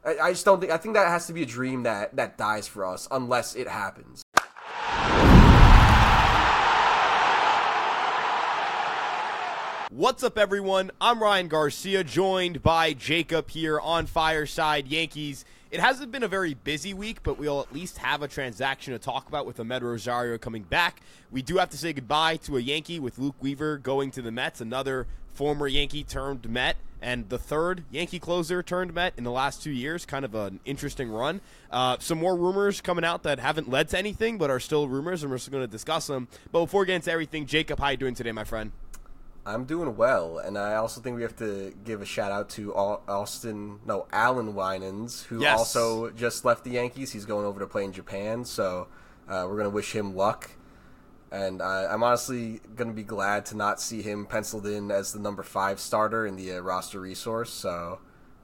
I just don't think. I think that has to be a dream that dies for us unless it happens. What's up, everyone? I'm Ryan Garcia, joined by Jacob here on Fireside Yankees. It hasn't been a very busy week, but we'll at least have a transaction to talk about with Amed Rosario coming back. We do have to say goodbye to a Yankee with Luke Weaver going to the Mets, another former Yankee turned Met, and the third Yankee closer turned Met in the last 2 years. Kind of an interesting run. Some more rumors coming out that haven't led to anything, but are still rumors, and we're still going to discuss them. But before we get into everything, Jacob, how you doing today, my friend? I'm doing well, and I also think we have to give a shout-out to Alan Winans, who also just left the Yankees. He's going over to play in Japan, so we're going to wish him luck. And I'm honestly going to be glad to not see him penciled in as the number 5 starter in the roster resource. So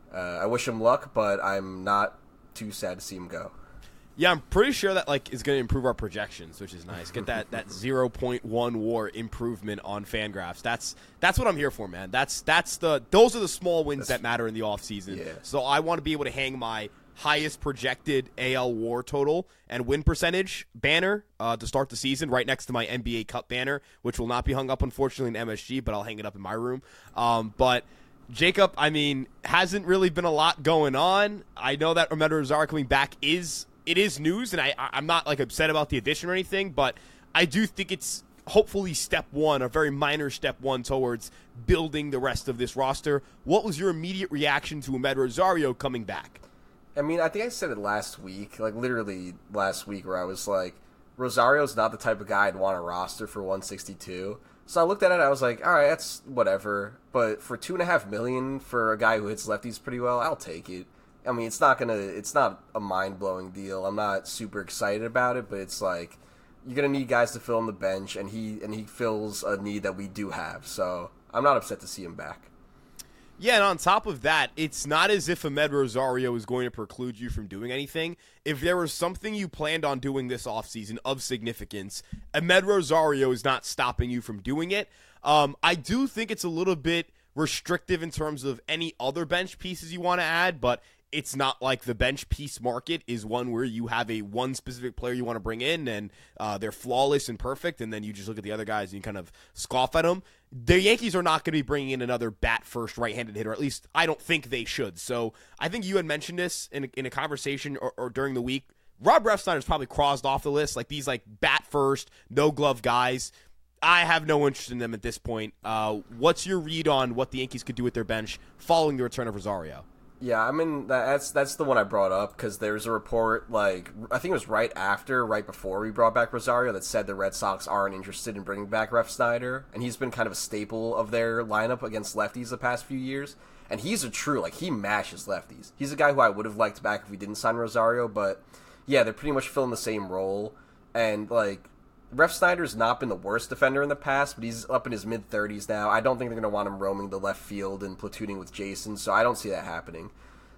I wish him luck, but I'm not too sad to see him go. Yeah, I'm pretty sure that is going to improve our projections, which is nice. Get that 0.1 WAR improvement on Fangraphs. That's what I'm here for, man. Those are the small wins that matter in the offseason. Yeah. So I want to be able to hang my highest projected AL WAR total and win percentage banner to start the season right next to my NBA Cup banner, which will not be hung up, unfortunately, in MSG, but I'll hang it up in my room. But Jacob, hasn't really been a lot going on. I know that Amed Rosario coming back is news, and I'm not upset about the addition or anything, but I do think it's hopefully step one, a very minor step one towards building the rest of this roster. What was your immediate reaction to Amed Rosario coming back? I think I said it last week, literally last week, where I was like, Rosario's not the type of guy I'd want a roster for 162. So I looked at it, I was like, all right, that's whatever. But for $2.5 million for a guy who hits lefties pretty well, I'll take it. It's not a mind-blowing deal. I'm not super excited about it, but it's like, you're going to need guys to fill in the bench, and he fills a need that we do have. So I'm not upset to see him back. Yeah, and on top of that, it's not as if Amed Rosario is going to preclude you from doing anything. If there was something you planned on doing this offseason of significance, Amed Rosario is not stopping you from doing it. I do think it's a little bit restrictive in terms of any other bench pieces you want to add, but it's not like the bench piece market is one where you have one specific player you want to bring in and they're flawless and perfect, and then you just look at the other guys and you kind of scoff at them. The Yankees are not going to be bringing in another bat-first right-handed hitter. At least I don't think they should. So I think you had mentioned this in a conversation or during the week. Rob Refsnyder's probably crossed off the list, these bat-first, no-glove guys. I have no interest in them at this point. What's your read on what the Yankees could do with their bench following the return of Rosario? Yeah, that's the one I brought up because there's a report, I think it was right before we brought back Rosario, that said the Red Sox aren't interested in bringing back Refsnyder, and he's been kind of a staple of their lineup against lefties the past few years, and he's a true, he mashes lefties. He's a guy who I would have liked back if we didn't sign Rosario, but yeah, they're pretty much filling the same role, and Refsnyder's not been the worst defender in the past, but he's up in his mid-30s now. I don't think they're going to want him roaming the left field and platooning with Jason, so I don't see that happening.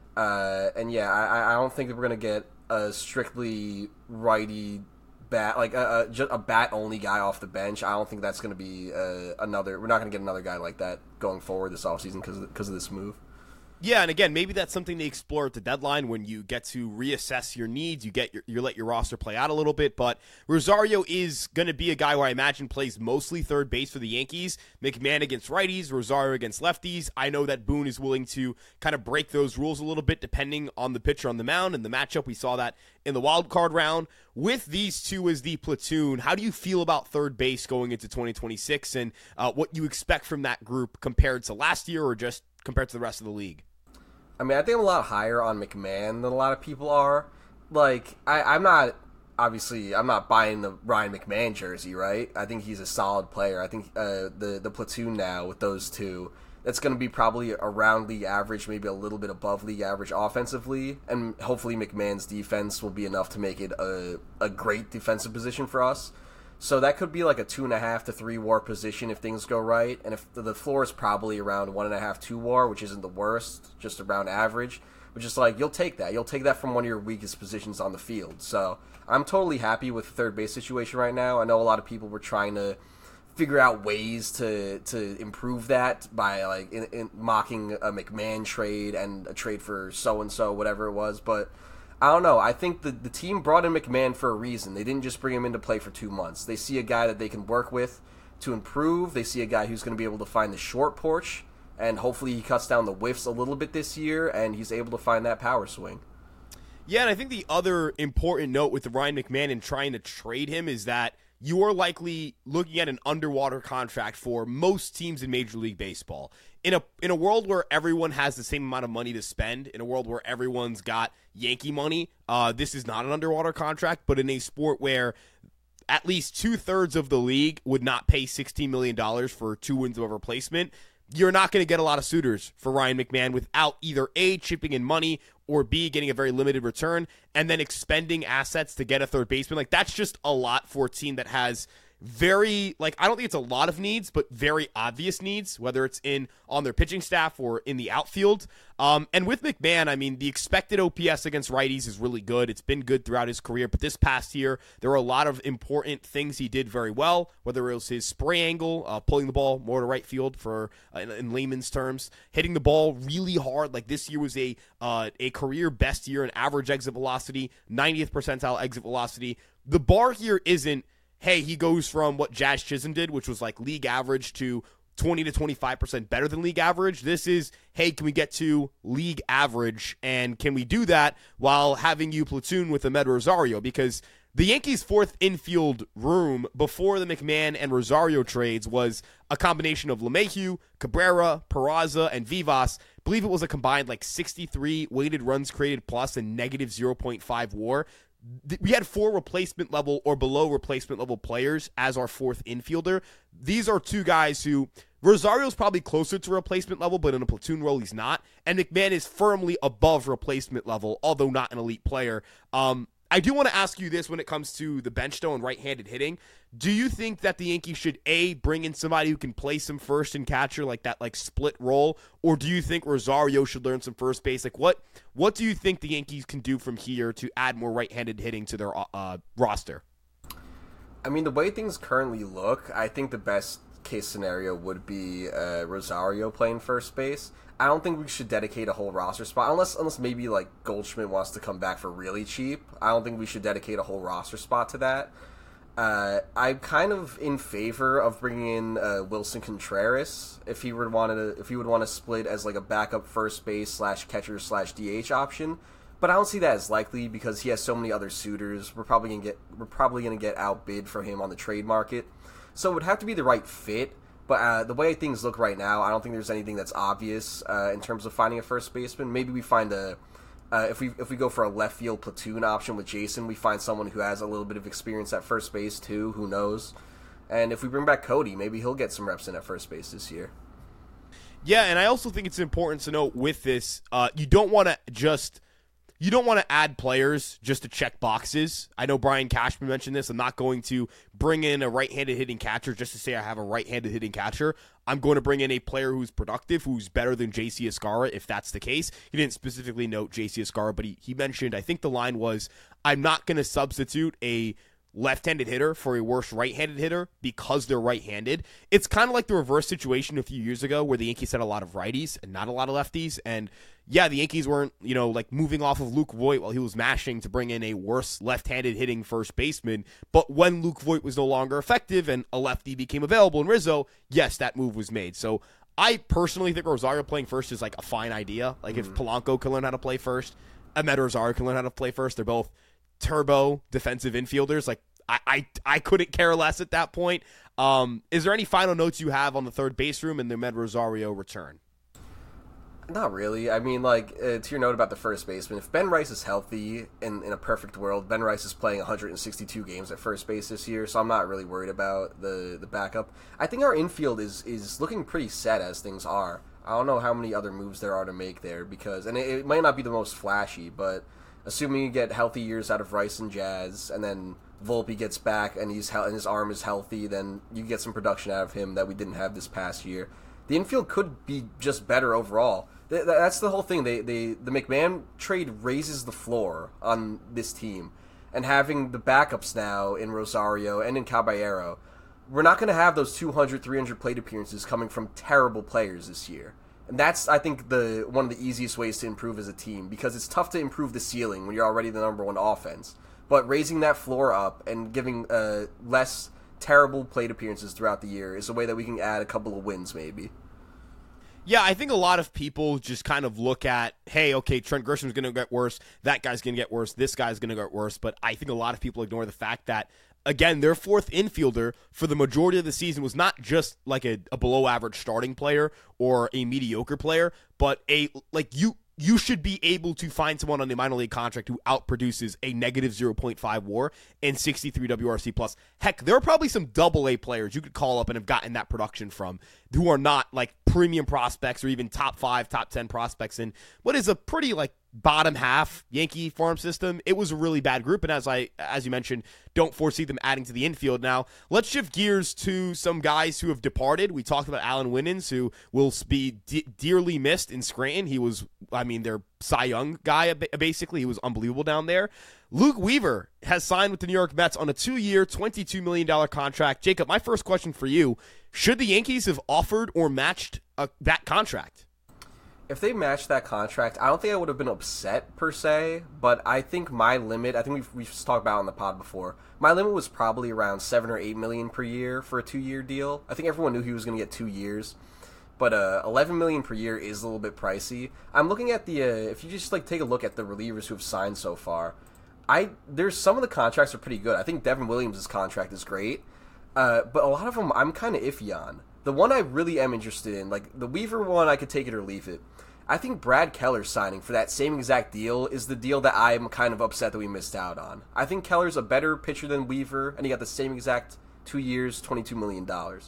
I don't think that we're going to get a strictly righty bat, just a bat-only guy off the bench. I don't think that's going to be we're not going to get another guy like that going forward this offseason because of this move. Yeah, and again, maybe that's something to explore at the deadline when you get to reassess your needs. You let your roster play out a little bit, but Rosario is going to be a guy who I imagine plays mostly third base for the Yankees. McMahon against righties, Rosario against lefties. I know that Boone is willing to kind of break those rules a little bit depending on the pitcher on the mound and the matchup. We saw that in the wild card round. With these two as the platoon, how do you feel about third base going into 2026 and what you expect from that group compared to last year or just compared to the rest of the league? I think I'm a lot higher on McMahon than a lot of people are. I'm not buying the Ryan McMahon jersey, right? I think he's a solid player. I think the platoon now with those two, that's going to be probably around league average, maybe a little bit above league average offensively, and hopefully McMahon's defense will be enough to make it a great defensive position for us. So that could be a 2.5 to 3 WAR position if things go right. And if the floor is probably around 1.5, 2 WAR, which isn't the worst, just around average, which is you'll take that. You'll take that from one of your weakest positions on the field. So I'm totally happy with the third base situation right now. I know a lot of people were trying to figure out ways to improve that by like in mocking a McMahon trade and a trade for so and so, whatever it was. But I don't know. I think the team brought in McMahon for a reason. They didn't just bring him in to play for 2 months. They see a guy that they can work with to improve. They see a guy who's going to be able to find the short porch, and hopefully he cuts down the whiffs a little bit this year, and he's able to find that power swing. Yeah, and I think the other important note with the Ryan McMahon and trying to trade him is that you are likely looking at an underwater contract for most teams in Major League Baseball. In a world where everyone has the same amount of money to spend, in a world where everyone's got Yankee money, this is not an underwater contract, but in a sport where at least 2/3 of the league would not pay $16 million for 2 wins of a replacement, you're not going to get a lot of suitors for Ryan McMahon without either A, chipping in money, or B, getting a very limited return, and then expending assets to get a third baseman. Like, that's just a lot for a team that has very, like, I don't think it's a lot of needs, but very obvious needs, whether it's on their pitching staff or in the outfield. And with McMahon, I mean, the expected OPS against righties is really good. It's been good throughout his career, but this past year, there were a lot of important things he did very well, whether it was his spray angle, pulling the ball more to right field for, in layman's terms, hitting the ball really hard. Like, this year was a career best year in average exit velocity, 90th percentile exit velocity. The bar here isn't, hey, he goes from what Jazz Chisholm did, which was like league average, to 20 to 25% better than league average. This is, hey, can we get to league average, and can we do that while having you platoon with Amed Rosario? Because the Yankees' fourth infield room before the McMahon and Rosario trades was a combination of LeMahieu, Cabrera, Peraza, and Vivas. I believe it was a combined like 63 weighted runs created plus and negative 0.5 WAR. We had 4 replacement level or below replacement level players as our fourth infielder. These are 2 guys who, Rosario's probably closer to replacement level, but in a platoon role he's not. And McMahon is firmly above replacement level, although not an elite player. I do want to ask you this when it comes to the bench, though, and right-handed hitting. Do you think that the Yankees should, A, bring in somebody who can play some first and catcher, like that like split role, or do you think Rosario should learn some first base? Like, what do you think the Yankees can do from here to add more right-handed hitting to their roster? I mean, the way things currently look, I think the best case scenario would be Rosario playing first base. I don't think we should dedicate a whole roster spot, unless maybe like Goldschmidt wants to come back for really cheap. I don't think we should dedicate a whole roster spot to that. I'm kind of in favor of bringing in Wilson Contreras if he would want to split as like a backup first base / catcher / DH option. But I don't see that as likely because he has so many other suitors. We're probably gonna get outbid for him on the trade market. So it would have to be the right fit. But the way things look right now, I don't think there's anything that's obvious in terms of finding a first baseman. Maybe we find if we go for a left field platoon option with Jason, we find someone who has a little bit of experience at first base too. Who knows? And if we bring back Cody, maybe he'll get some reps in at first base this year. Yeah, and I also think it's important to note with this, you don't want to add players just to check boxes. I know Brian Cashman mentioned this. I'm not going to bring in a right-handed hitting catcher just to say I have a right-handed hitting catcher. I'm going to bring in a player who's productive, who's better than JC Escarra, if that's the case. He didn't specifically note JC Escarra, but he mentioned, I think the line was, I'm not going to substitute a left-handed hitter for a worse right-handed hitter because they're right-handed. It's kind of like the reverse situation a few years ago where the Yankees had a lot of righties and not a lot of lefties. And yeah, the Yankees weren't, like moving off of Luke Voit while he was mashing to bring in a worse left-handed hitting first baseman. But when Luke Voit was no longer effective and a lefty became available in Rizzo, yes, that move was made. So I personally think Rosario playing first is like a fine idea. Like if Polanco can learn how to play first, Amed Rosario can learn how to play first. They're both turbo defensive infielders. Like I couldn't care less at that point. Is there any final notes you have on the third base room and the Amed Rosario return? Not really. I mean, like, to your note about the first baseman, if Ben Rice is healthy in a perfect world, Ben Rice is playing 162 games at first base this year, so I'm not really worried about the backup. I think our infield is looking pretty set as things are. I don't know how many other moves there are to make there, because, and it might not be the most flashy, but assuming you get healthy years out of Rice and Jazz, and then Volpe gets back and his arm is healthy, then you get some production out of him that we didn't have this past year. The infield could be just better overall. That's the whole thing. The McMahon trade raises the floor on this team, and having the backups now in Rosario and in Caballero, we're not going to have those 200, 300 plate appearances coming from terrible players this year. And that's, I think, one of the easiest ways to improve as a team, because it's tough to improve the ceiling when you're already the number one offense. But raising that floor up and giving less terrible plate appearances throughout the year is a way that we can add a couple of wins, maybe. Yeah, I think a lot of people just kind of look at, hey, okay, Trent Grisham's going to get worse, that guy's going to get worse, this guy's going to get worse, but I think a lot of people ignore the fact that, again, their fourth infielder for the majority of the season was not just like a below-average starting player or a mediocre player, but you should be able to find someone on the minor league contract who outproduces a negative 0.5 WAR and 63 WRC plus. Heck, there are probably some double-A players you could call up and have gotten that production from who are not like premium prospects or even top 5, top 10 prospects in what is a pretty like bottom half Yankee farm system. It was a really bad group, and as you mentioned, don't foresee them adding to the infield. Now, let's shift gears to some guys who have departed. We talked about Alan Winans, who will be dearly missed in Scranton. He was, their Cy Young guy, basically. He was unbelievable down there. Luke Weaver has signed with the New York Mets on a 2-year, $22 million contract. Jacob, my first question for you, should the Yankees have offered or matched that contract? If they matched that contract, I don't think I would have been upset per se, but I think my limit, I think we've talked about it on the pod before, my limit was probably around $7 or $8 million per year for a 2-year deal. I think everyone knew he was going to get 2 years, but $11 million per year is a little bit pricey. I'm looking at the, if you just like take a look at the relievers who have signed so far, there's some of the contracts are pretty good. I think Devin Williams' contract is great, but a lot of them I'm kind of iffy on. The one I really am interested in, like the Weaver one, I could take it or leave it. I think Brad Keller's signing for that same exact deal is the deal that I'm kind of upset that we missed out on. I think Keller's a better pitcher than Weaver, and he got the same exact 2 years, $22 million.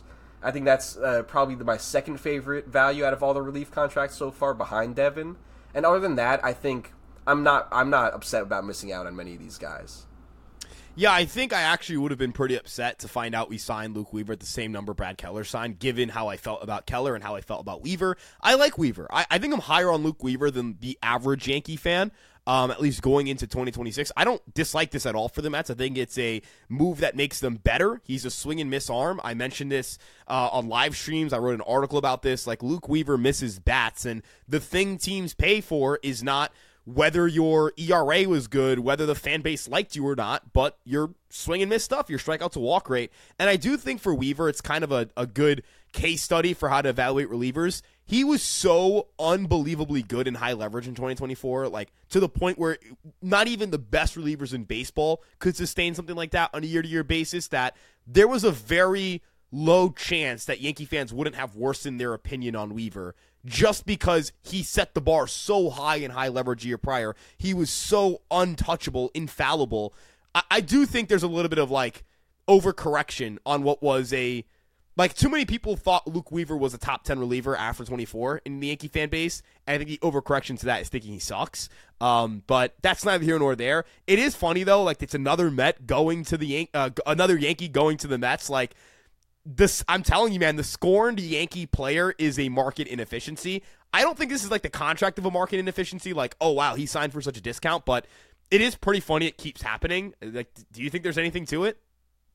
I think that's probably my second favorite value out of all the relief contracts so far, behind Devin. And other than that, I think I'm not upset about missing out on many of these guys. Yeah, I think I actually would have been pretty upset to find out we signed Luke Weaver at the same number Brad Keller signed, given how I felt about Keller and how I felt about Weaver. I like Weaver. I think I'm higher on Luke Weaver than the average Yankee fan, at least going into 2026. I don't dislike this at all for the Mets. I think it's a move that makes them better. He's a swing and miss arm. I mentioned this on live streams. I wrote an article about this. Like, Luke Weaver misses bats, and the thing teams pay for is not whether your ERA was good, whether the fan base liked you or not, but your swing and miss stuff, your strikeout to walk rate. And I do think for Weaver, it's kind of a good case study for how to evaluate relievers. He was so unbelievably good in high leverage in 2024, like to the point where not even the best relievers in baseball could sustain something like that on a year-to-year basis, that there was a very low chance that Yankee fans wouldn't have worsened their opinion on Weaver just because he set the bar so high in high leverage year prior. He was so untouchable, infallible. I do think there's a little bit of like overcorrection on what was too many people thought Luke Weaver was a top 10 reliever after 24 in the Yankee fan base. And I think the overcorrection to that is thinking he sucks. But that's neither here nor there. It is funny though, like it's another Met going to another Yankee going to the Mets. Like, this, I'm telling you, man, the scorned Yankee player is a market inefficiency. I don't think this is like the contract of a market inefficiency, like, oh, wow, he signed for such a discount, but it is pretty funny it keeps happening. Like, do you think there's anything to it?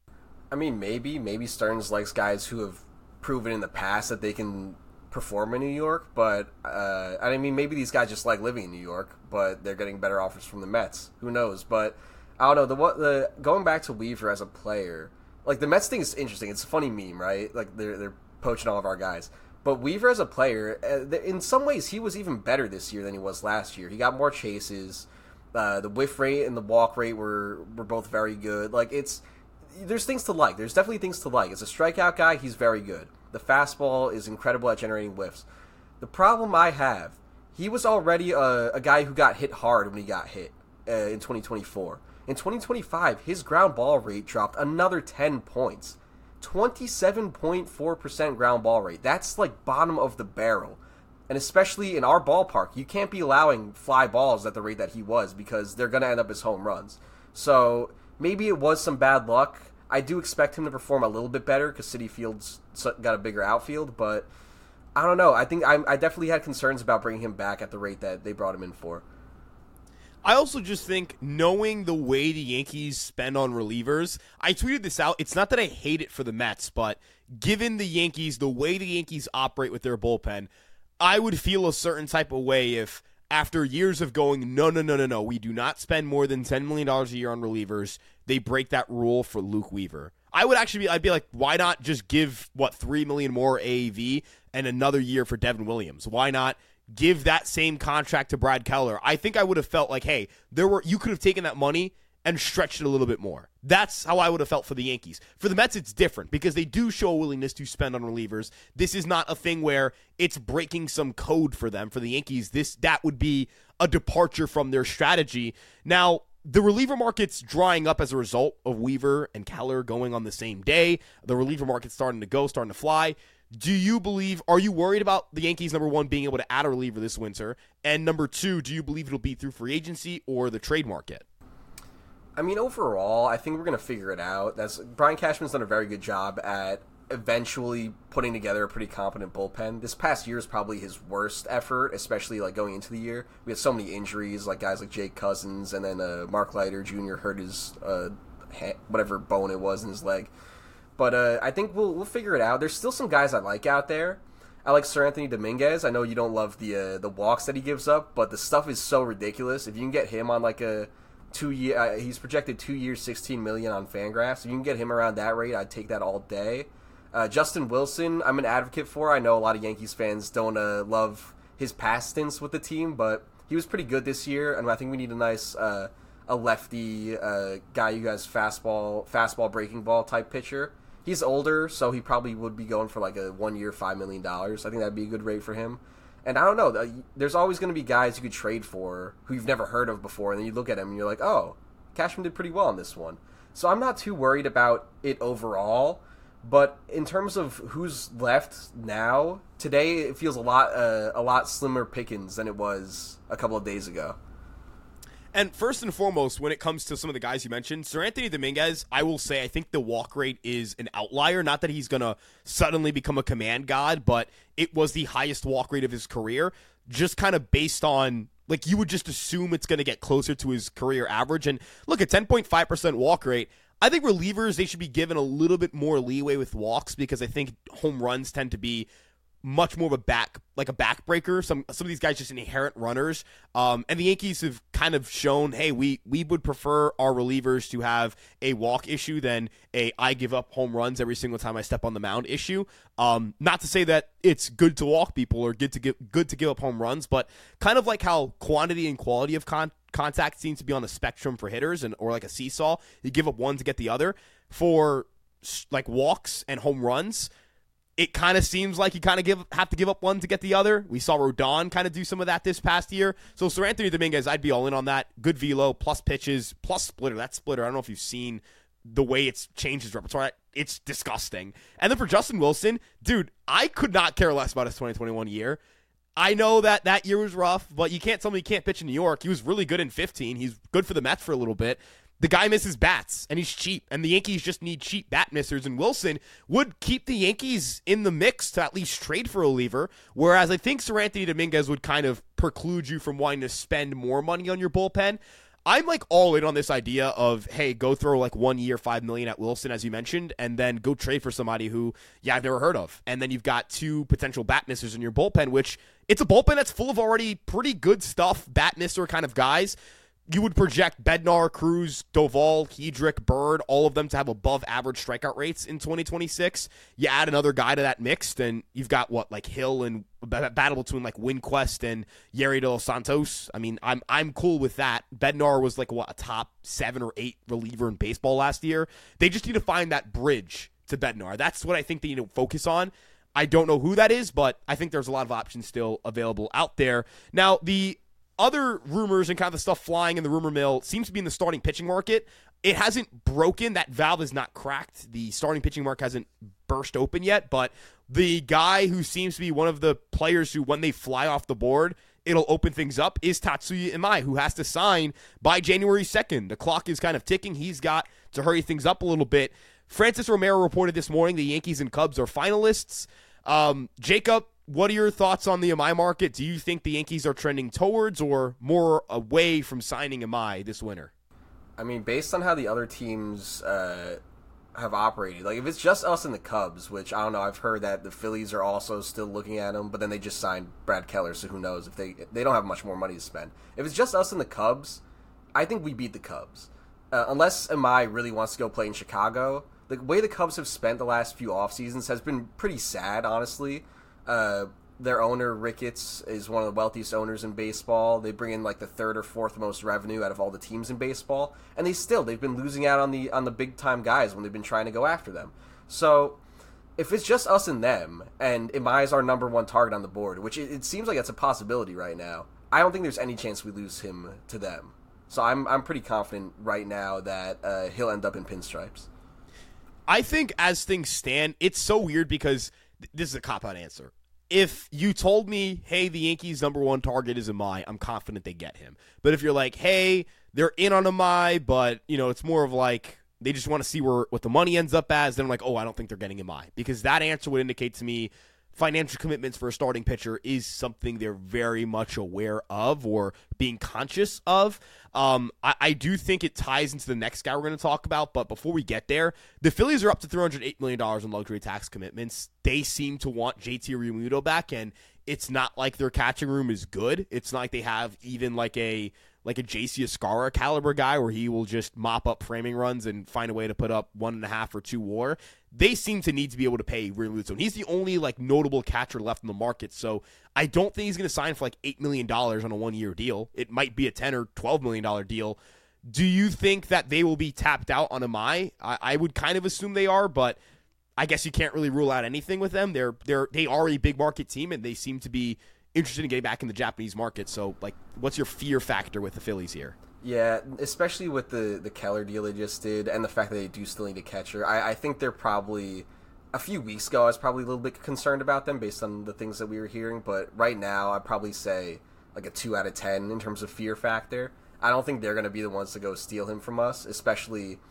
I mean, maybe Stearns likes guys who have proven in the past that they can perform in New York, but I mean, maybe these guys just like living in New York, but they're getting better offers from the Mets. Who knows? But I don't know. Going back to Weaver as a player, like, the Mets thing is interesting. It's a funny meme, right? Like, they're poaching all of our guys. But Weaver as a player, in some ways, he was even better this year than he was last year. He got more chases. The whiff rate and the walk rate were both very good. Like, there's things to like. There's definitely things to like. As a strikeout guy, he's very good. The fastball is incredible at generating whiffs. The problem I have, he was already a guy who got hit hard when he got hit in 2024. In 2025, his ground ball rate dropped another 10 points. 27.4% ground ball rate. That's like bottom of the barrel. And especially in our ballpark, you can't be allowing fly balls at the rate that he was, because they're going to end up as home runs. So maybe it was some bad luck. I do expect him to perform a little bit better because Citi Field's got a bigger outfield, but I don't know. I think I definitely had concerns about bringing him back at the rate that they brought him in for. I also just think, knowing the way the Yankees spend on relievers, I tweeted this out. It's not that I hate it for the Mets, but given the Yankees, the way the Yankees operate with their bullpen, I would feel a certain type of way if, after years of going, no, we do not spend more than $10 million a year on relievers, they break that rule for Luke Weaver. I'd be like, why not just give, $3 million more AAV and another year for Devin Williams? Why not give that same contract to Brad Keller? I think I would have felt like, hey, you could have taken that money and stretched it a little bit more. That's how I would have felt for the Yankees. For the Mets, it's different because they do show a willingness to spend on relievers. This is not a thing where it's breaking some code for them. For the Yankees, that would be a departure from their strategy. Now, the reliever market's drying up as a result of Weaver and Keller going on the same day. The reliever market's starting to fly. Are you worried about the Yankees, number one, being able to add a reliever this winter? And number two, do you believe it'll be through free agency or the trade market? I mean, overall, I think we're going to figure it out. Brian Cashman's done a very good job at eventually putting together a pretty competent bullpen. This past year is probably his worst effort, especially going into the year. We had so many injuries, guys like Jake Cousins, and then Mark Leiter Jr. hurt his whatever bone it was in his leg. But I think we'll figure it out. There's still some guys I like out there. I like Sir Anthony Dominguez. I know you don't love the walks that he gives up, but the stuff is so ridiculous. If you can get him on a 2-year, he's projected 2 years, $16 million on Fangraphs. If you can get him around that rate, I'd take that all day. Justin Wilson, I'm an advocate for. I know a lot of Yankees fans don't love his past stints with the team, but he was pretty good this year, and I think we need a nice a lefty guy, you guys, fastball breaking ball type pitcher. He's older, so he probably would be going for a 1 year, $5 million. I think that'd be a good rate for him. And I don't know, there's always going to be guys you could trade for who you've never heard of before, and then you look at him and you're like, oh, Cashman did pretty well on this one. So I'm not too worried about it overall, but in terms of who's left now, today it feels a lot slimmer pickings than it was a couple of days ago. And first and foremost, when it comes to some of the guys you mentioned, Sir Anthony Dominguez, I will say I think the walk rate is an outlier. Not that he's going to suddenly become a command god, but it was the highest walk rate of his career, just kind of based on, you would just assume it's going to get closer to his career average. And look, at 10.5% walk rate, I think relievers, they should be given a little bit more leeway with walks because I think home runs tend to be much more of a backbreaker. Some of these guys just inherent runners. And the Yankees have kind of shown, hey, we would prefer our relievers to have a walk issue than I give up home runs every single time I step on the mound issue. Not to say that it's good to walk people or good to give up home runs, but kind of like how quantity and quality of contact seems to be on the spectrum for hitters or like a seesaw. You give up one to get the other. For walks and home runs, it kind of seems like you have to give up one to get the other. We saw Rodon kind of do some of that this past year. So Sir Anthony Dominguez, I'd be all in on that. Good velo, plus pitches, plus splitter. That splitter, I don't know if you've seen the way it's changed his repertoire. It's disgusting. And then for Justin Wilson, dude, I could not care less about his 2021 year. I know that year was rough, but you can't tell me he can't pitch in New York. He was really good in 15. He's good for the Mets for a little bit. The guy misses bats, and he's cheap, and the Yankees just need cheap bat missers, and Wilson would keep the Yankees in the mix to at least trade for a reliever, whereas I think Sir Anthony Dominguez would kind of preclude you from wanting to spend more money on your bullpen. I'm all in on this idea of, hey, go throw 1 year, $5 million at Wilson, as you mentioned, and then go trade for somebody who, I've never heard of. And then you've got two potential bat missers in your bullpen, which it's a bullpen that's full of already pretty good stuff, bat misser kind of guys. You would project Bednar, Cruz, Doval, Hedrick, Bird, all of them to have above average strikeout rates in 2026. You add another guy to that mix, then you've got Hill and battle between Winquest and Yerry De Los Santos. I mean, I'm cool with that. Bednar was a top 7 or 8 reliever in baseball last year. They just need to find that bridge to Bednar. That's what I think they need to focus on. I don't know who that is, but I think there's a lot of options still available out there. Now, the other rumors and kind of the stuff flying in the rumor mill seems to be in the starting pitching market. It hasn't broken. That valve is not cracked. The starting pitching market hasn't burst open yet, but the guy who seems to be one of the players who, when they fly off the board, it'll open things up is Tatsuya Imai, who has to sign by January 2nd. The clock is kind of ticking. He's got to hurry things up a little bit. Francis Romero reported this morning the Yankees and Cubs are finalists. Jacob, what are your thoughts on the Amai market? Do you think the Yankees are trending towards or more away from signing Amai this winter? I mean, based on how the other teams have operated, like if it's just us and the Cubs, which I don't know, I've heard that the Phillies are also still looking at him, but then they just signed Brad Keller, so who knows if they don't have much more money to spend. If it's just us and the Cubs, I think we beat the Cubs. Unless Amai really wants to go play in Chicago. The way the Cubs have spent the last few off seasons has been pretty sad, honestly. Their owner, Ricketts, is one of the wealthiest owners in baseball. They bring in like the third or fourth most revenue out of all the teams in baseball, and they've been losing out on the big time guys when they've been trying to go after them. So if it's just us and them, and Amai is our number one target on the board, which it seems like it's a possibility right now, I don't think there's any chance we lose him to them. So I'm pretty confident right now that he'll end up in pinstripes. I think as things stand, it's so weird because this is a cop-out answer. If you told me, hey, the Yankees' number one target is Amai, I'm confident they get him. But if you're like, hey, they're in on Amai, but it's more of like they just want to see what the money ends up as, then I'm like, oh, I don't think they're getting Amai. Because that answer would indicate to me financial commitments for a starting pitcher is something they're very much aware of or being conscious of. I do think it ties into the next guy we're going to talk about, but before we get there, the Phillies are up to $308 million in luxury tax commitments. They seem to want JT Realmuto back, and it's not like their catching room is good. It's not like they have even like a JC Escara caliber guy where he will just mop up framing runs and find a way to put up 1.5 or 2 WAR. They seem to need to be able to pay Realmuto, and he's the only notable catcher left in the market. So I don't think he's going to sign for $8 million on a 1-year deal. It might be a $10 or $12 million deal. Do you think that they will be tapped out on Amai? I would kind of assume they are, but I guess you can't really rule out anything with them. They are a big market team, and they seem to be interested in getting back in the Japanese market. So, what's your fear factor with the Phillies here? Yeah, especially with the Keller deal they just did and the fact that they do still need a catcher. I think they're probably, a few weeks ago, I was probably a little bit concerned about them based on the things that we were hearing. But right now, I'd probably say a 2 out of 10 in terms of fear factor. I don't think they're going to be the ones to go steal him from us, especially,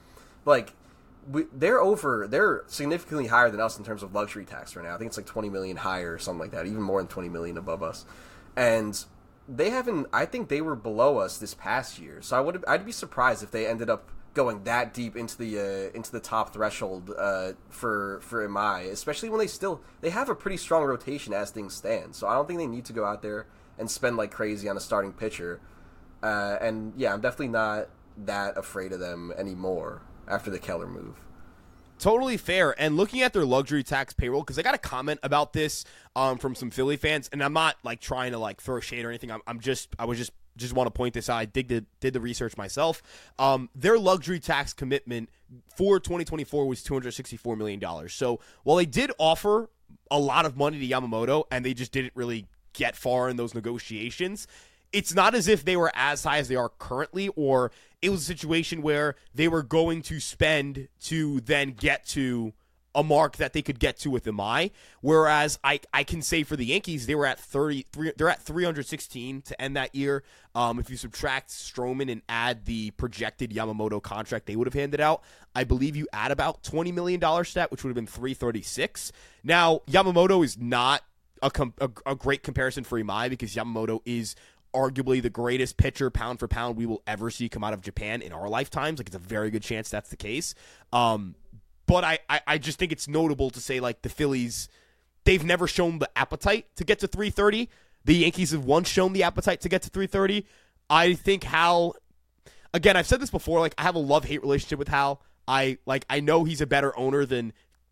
they're significantly higher than us in terms of luxury tax right now. I think it's $20 million higher or something like that, even more than $20 million above us. And I think they were below us this past year. So I'd be surprised if they ended up going that deep into the top threshold for Amai, especially when they have a pretty strong rotation as things stand. So I don't think they need to go out there and spend like crazy on a starting pitcher. And yeah, I'm definitely not that afraid of them anymore after the Keller move. Totally fair. And looking at their luxury tax payroll, because I got a comment about this from some Philly fans, and I'm not trying to throw shade or anything. I want to point this out. I did the research myself. Their luxury tax commitment for 2024 was $264 million. So while they did offer a lot of money to Yamamoto, and they just didn't really get far in those negotiations, it's not as if they were as high as they are currently, or it was a situation where they were going to spend to then get to a mark that they could get to with Amai. Whereas I can say for the Yankees, they were at 33. They're at 316 to end that year. If you subtract Stroman and add the projected Yamamoto contract they would have handed out, I believe you add about $20 million to that, which would have been 336. Now Yamamoto is not a great comparison for Amai because Yamamoto is arguably the greatest pitcher pound for pound we will ever see come out of Japan in our lifetimes. It's a very good chance that's the case. But I just think it's notable to say the Phillies, they've never shown the appetite to get to 330. The Yankees have once shown the appetite to get to 330. I think Hal, again, I've said this before, I have a love-hate relationship with Hal. I know he's a better owner than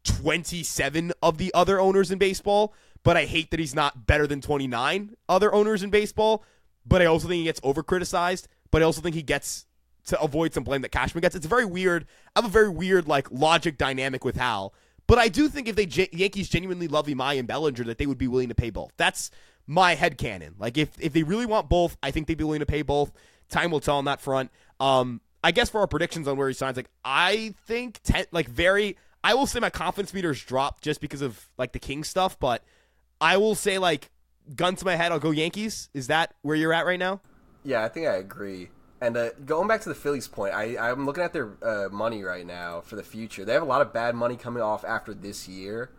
27 of the other owners in baseball, but I hate that he's not better than 29 other owners in baseball. But I also think he gets over-criticized, but I also think he gets to avoid some blame that Cashman gets. It's very weird. I have a very weird logic dynamic with Hal. But I do think if Yankees genuinely love Imai and Bellinger, that they would be willing to pay both. That's my headcanon. If they really want both, I think they'd be willing to pay both. Time will tell on that front. I guess for our predictions on where he signs, I think I will say my confidence meters drop just because of the Kings stuff, but I will say gun to my head, I'll go Yankees. Is that where you're at right now? Yeah, I think I agree. And going back to the Phillies point, I'm looking at their money right now for the future. They have a lot of bad money coming off after this year.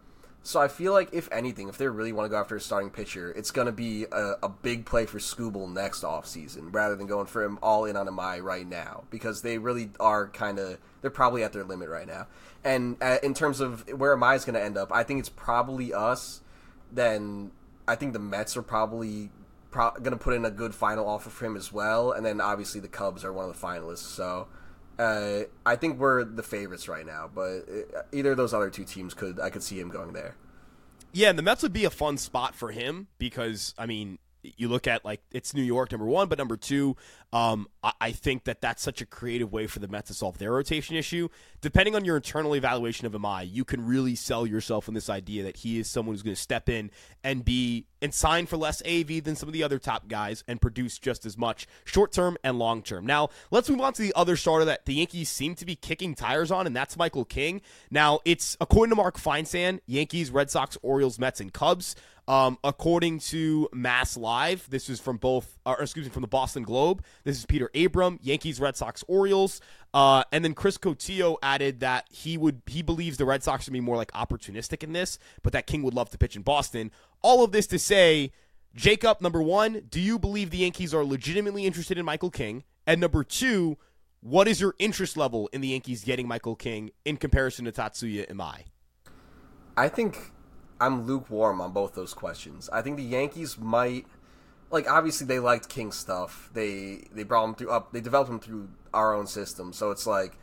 So I feel like, if anything, if they really want to go after a starting pitcher, it's going to be a big play for Skubal next offseason rather than going for him all in on Amai right now, because they really are they're probably at their limit right now. And in terms of where Amai is going to end up, I think it's probably us. Then I think the Mets are probably going to put in a good final offer for him as well. And then obviously the Cubs are one of the finalists. So I think we're the favorites right now, but either of those other two teams I could see him going there. Yeah, and the Mets would be a fun spot for him because, I mean, you look at, like, it's New York, number one, but number two, I think that's such a creative way for the Mets to solve their rotation issue. Depending on your internal evaluation of Amai, you can really sell yourself in this idea that he is someone who's going to step in and sign for less AAV than some of the other top guys and produce just as much short-term and long-term. Now, let's move on to the other starter that the Yankees seem to be kicking tires on, and that's Michael King. Now, it's, according to Mark Feinsand, Yankees, Red Sox, Orioles, Mets, and Cubs. According to Mass Live, this is from from the Boston Globe. This is Peter Abram, Yankees, Red Sox, Orioles. And then Chris Cotillo added that he believes the Red Sox should be more like opportunistic in this, but that King would love to pitch in Boston. All of this to say, Jacob, number one, do you believe the Yankees are legitimately interested in Michael King? And number two, what is your interest level in the Yankees getting Michael King in comparison to Tatsuya Imai? I think I'm lukewarm on both those questions. I think the Yankees might, like, obviously they liked King's stuff. They brought him they developed him through our own system. So it's like,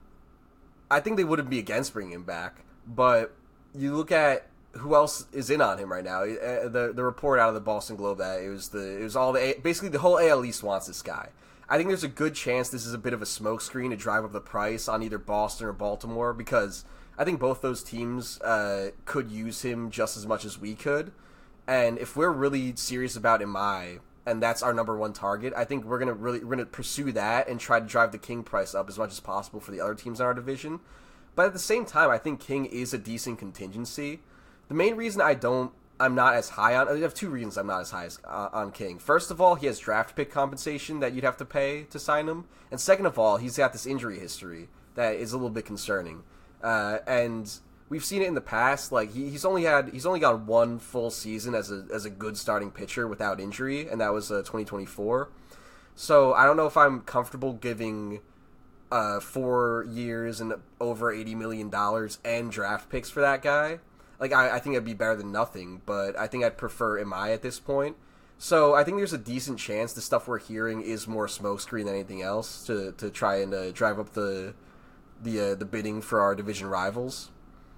I think they wouldn't be against bringing him back. But you look at who else is in on him right now. The report out of the Boston Globe that it was all basically the whole AL East wants this guy. I think there's a good chance this is a bit of a smokescreen to drive up the price on either Boston or Baltimore, because I think both those teams could use him just as much as we could. And if we're really serious about Imai, and that's our number one target, I think we're gonna pursue that and try to drive the King price up as much as possible for the other teams in our division. But at the same time, I think King is a decent contingency. The main reason I'm not as high on, I have two reasons I'm not as high on King. First of all, he has draft pick compensation that you'd have to pay to sign him, and second of all, he's got this injury history that is a little bit concerning. And we've seen it in the past. Like he's only got one full season as a good starting pitcher without injury, and that was 2024. So I don't know if I'm comfortable giving 4 years and over $80 million and draft picks for that guy. Like I think it'd be better than nothing, but I think I'd prefer Imai at this point. So I think there's a decent chance the stuff we're hearing is more smokescreen than anything else to try and drive up the bidding for our division rivals.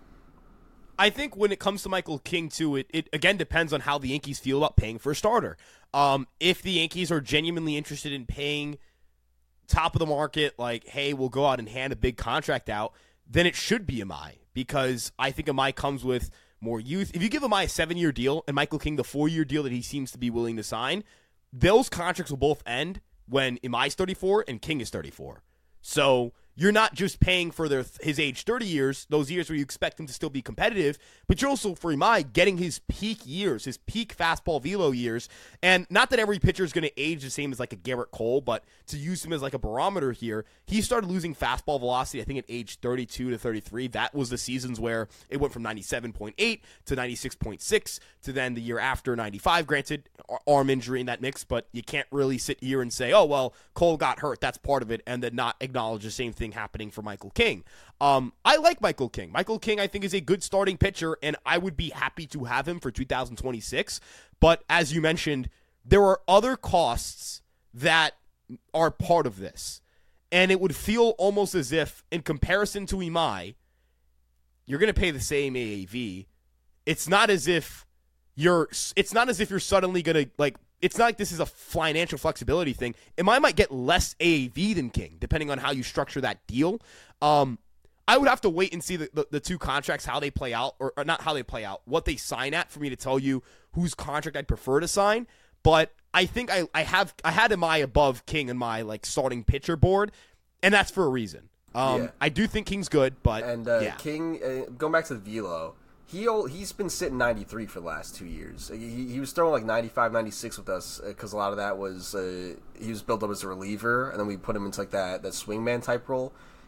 I think when it comes to Michael King, too, it again depends on how the Yankees feel about paying for a starter. If the Yankees are genuinely interested in paying top of the market, like, hey, we'll go out and hand a big contract out, then it should be Imai, because I think Imai comes with more youth. If you give Imai a 7-year deal and Michael King the 4-year deal that he seems to be willing to sign, those contracts will both end when Imai's 34 and King is 34. So you're not just paying for his age 30 years, those years where you expect him to still be competitive, but you're also, for Imai, getting his peak years, his peak fastball velo years. And not that every pitcher is going to age the same as like a Garrett Cole, but to use him as like a barometer here, he started losing fastball velocity, I think, at age 32 to 33. That was the seasons where it went from 97.8 to 96.6 to then the year after 95. Granted, arm injury in that mix, but you can't really sit here and say, oh, well, Cole got hurt, that's part of it, and then not acknowledge the same thing happening for Michael King. I like Michael King. Michael King, I think, is a good starting pitcher, and I would be happy to have him for 2026. But as you mentioned, there are other costs that are part of this. And it would feel almost as if, in comparison to Imai, you're going to pay the same AAV. It's not as if you're suddenly going to, like, it's not like this is a financial flexibility thing. Imai might get less AAV than King, depending on how you structure that deal. I would have to wait and see the two contracts, how they play out, or not how they play out, what they sign at, for me to tell you whose contract I'd prefer to sign. But I think I had Imai above King in my like starting pitcher board, and that's for a reason. I do think King's good, but yeah. King, going back to the velo, he's been sitting 93 for the last 2 years. He was throwing like 95, 96 with us because a lot of that was he was built up as a reliever, and then we put him into like that swingman type role.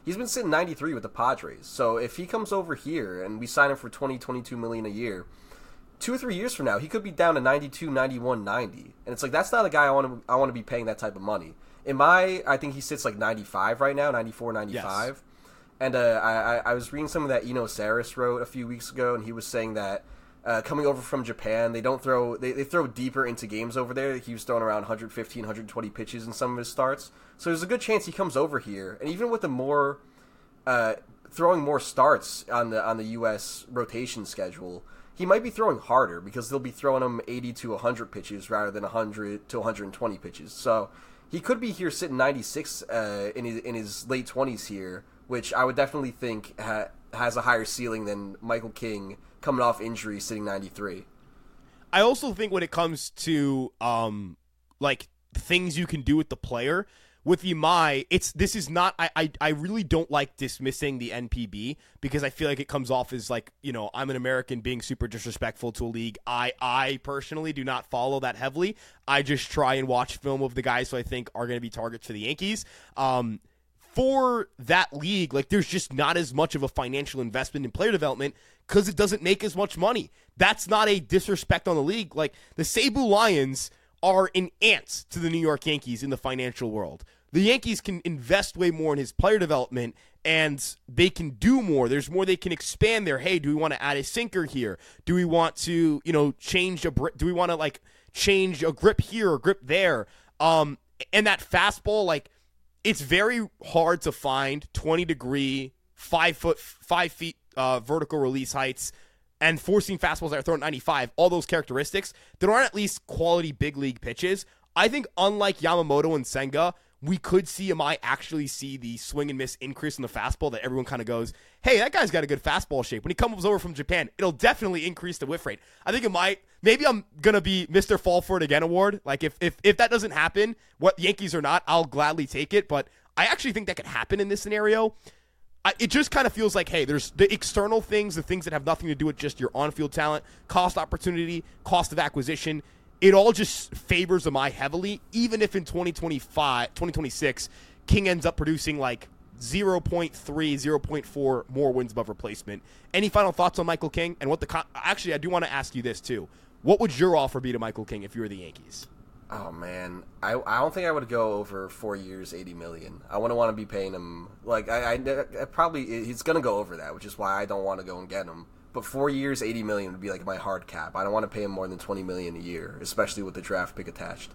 He's been sitting 93 with the Padres. So if he comes over here and we sign him for 22 million a year, 2 or 3 years from now, he could be down to 92, 91, 90. And it's like, that's not a guy I want to be paying that type of money. I think he sits like 95 right now, 94, 95. Yes. And I was reading some of that Eno Saris wrote a few weeks ago, and he was saying that coming over from Japan, they throw deeper into games over there. He was throwing around 115, 120 pitches in some of his starts. So there's a good chance he comes over here, and even with the more throwing more starts on the U.S. rotation schedule, he might be throwing harder because they'll be throwing him 80 to 100 pitches rather than 100 to 120 pitches. So he could be here sitting 96 in his late 20s here, which I would definitely think has a higher ceiling than Michael King coming off injury sitting 93. I also think when it comes to like things you can do with the player, with Imai, this is not I really don't like dismissing the NPB because I feel like it comes off as like, you know, I'm an American being super disrespectful to a league. I personally do not follow that heavily. I just try and watch film of the guys who I think are going to be targets for the Yankees. For that league, like, there's just not as much of a financial investment in player development because it doesn't make as much money. That's not a disrespect on the league. Like, the Cebu Lions are an ant to the New York Yankees in the financial world. The Yankees can invest way more in his player development, and they can do more. There's more they can expand there. Hey, do we want to add a sinker here? Do we want to, you know, do we want to, like, change a grip here or grip there? And that fastball, like, it's very hard to find 20-degree, 5 feet vertical release heights and four-seam fastballs that are thrown at 95, all those characteristics that aren't at least quality big league pitches. I think unlike Yamamoto and Senga, we could see Imai actually see the swing and miss increase in the fastball that everyone kind of goes, hey, that guy's got a good fastball shape. When he comes over from Japan, it'll definitely increase the whiff rate. I think it might. Maybe I'm going to be Mr. Fall for It Again award. Like, if that doesn't happen, what Yankees or not, I'll gladly take it. But I actually think that could happen in this scenario. It just kind of feels like, hey, there's the external things, the things that have nothing to do with just your on-field talent, cost opportunity, cost of acquisition. It all just favors Imai heavily, even if in 2026, King ends up producing like 0.3, 0.4 more wins above replacement. Any final thoughts on Michael King? And what actually, I do want to ask you this too. What would your offer be to Michael King if you were the Yankees? Oh, man. I don't think I would go over 4 years, $80 million. I wouldn't want to be paying him, like, I probably, he's going to go over that, which is why I don't want to go and get him. But 4 years, $80 million would be like my hard cap. I don't want to pay him more than $20 million a year, especially with the draft pick attached.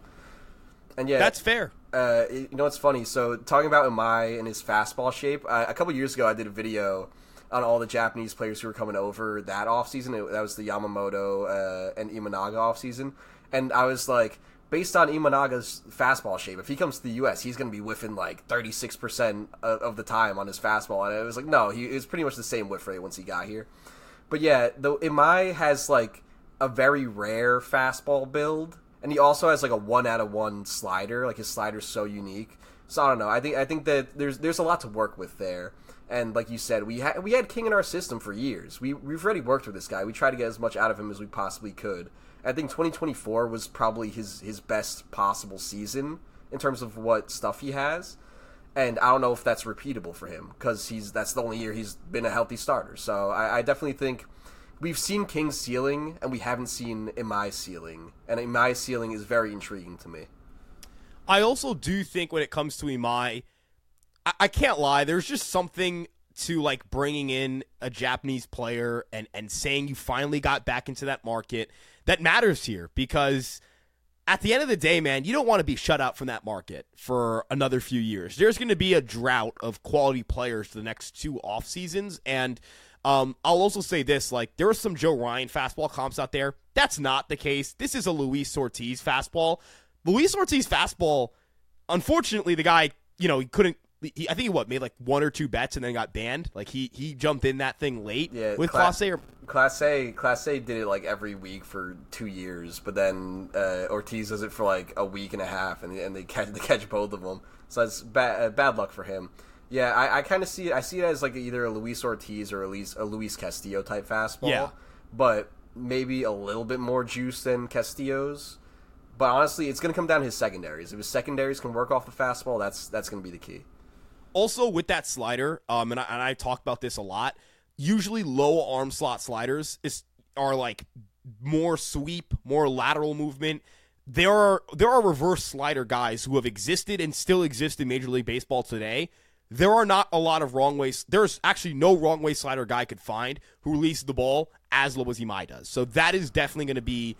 And yeah, that's fair. You know what's funny? So talking about Imai and his fastball shape, a couple years ago I did a video on all the Japanese players who were coming over that offseason. That was the Yamamoto and Imanaga offseason. And I was like, based on Imanaga's fastball shape, if he comes to the U.S., he's going to be whiffing like 36% of the time on his fastball. And it was like, no, it was pretty much the same whiff rate once he got here. But yeah, though Imai has like a very rare fastball build, and he also has like a 1-out-of-1 slider. Like his slider's so unique. So I don't know. I think that there's a lot to work with there. And like you said, we had King in our system for years. We've already worked with this guy. We tried to get as much out of him as we possibly could. I think 2024 was probably his best possible season in terms of what stuff he has. And I don't know if that's repeatable for him because that's the only year he's been a healthy starter. So I definitely think we've seen King's ceiling and we haven't seen Imai's ceiling. And Imai's ceiling is very intriguing to me. I also do think when it comes to Imai, I can't lie, there's just something to like bringing in a Japanese player and saying you finally got back into that market that matters here because at the end of the day, man, you don't want to be shut out from that market for another few years. There's going to be a drought of quality players for the next 2 off seasons. And I'll also say this, like there are some Joe Ryan fastball comps out there. That's not the case. This is a Luis Ortiz fastball. Luis Ortiz fastball, unfortunately, the guy, you know, he couldn't, I think he made like 1 or 2 bets and then got banned. Like he jumped in that thing late with Class A. Class A did it like every week for 2 years, but then Ortiz does it for like a week and a half, and they catch both of them. So that's bad luck for him. Yeah, I kind of see it. I see it as like either a Luis Ortiz or a Luis Castillo type fastball. Yeah. But maybe a little bit more juice than Castillo's. But honestly, it's going to come down to his secondaries. If his secondaries can work off the fastball, that's going to be the key. Also, with that slider, and I talk about this a lot, usually low arm slot sliders are like more sweep, more lateral movement. There are reverse slider guys who have existed and still exist in Major League Baseball today. There are not a lot of wrong ways. There's actually no wrong way slider guy could find who releases the ball as low as Imai does. So that is definitely going to be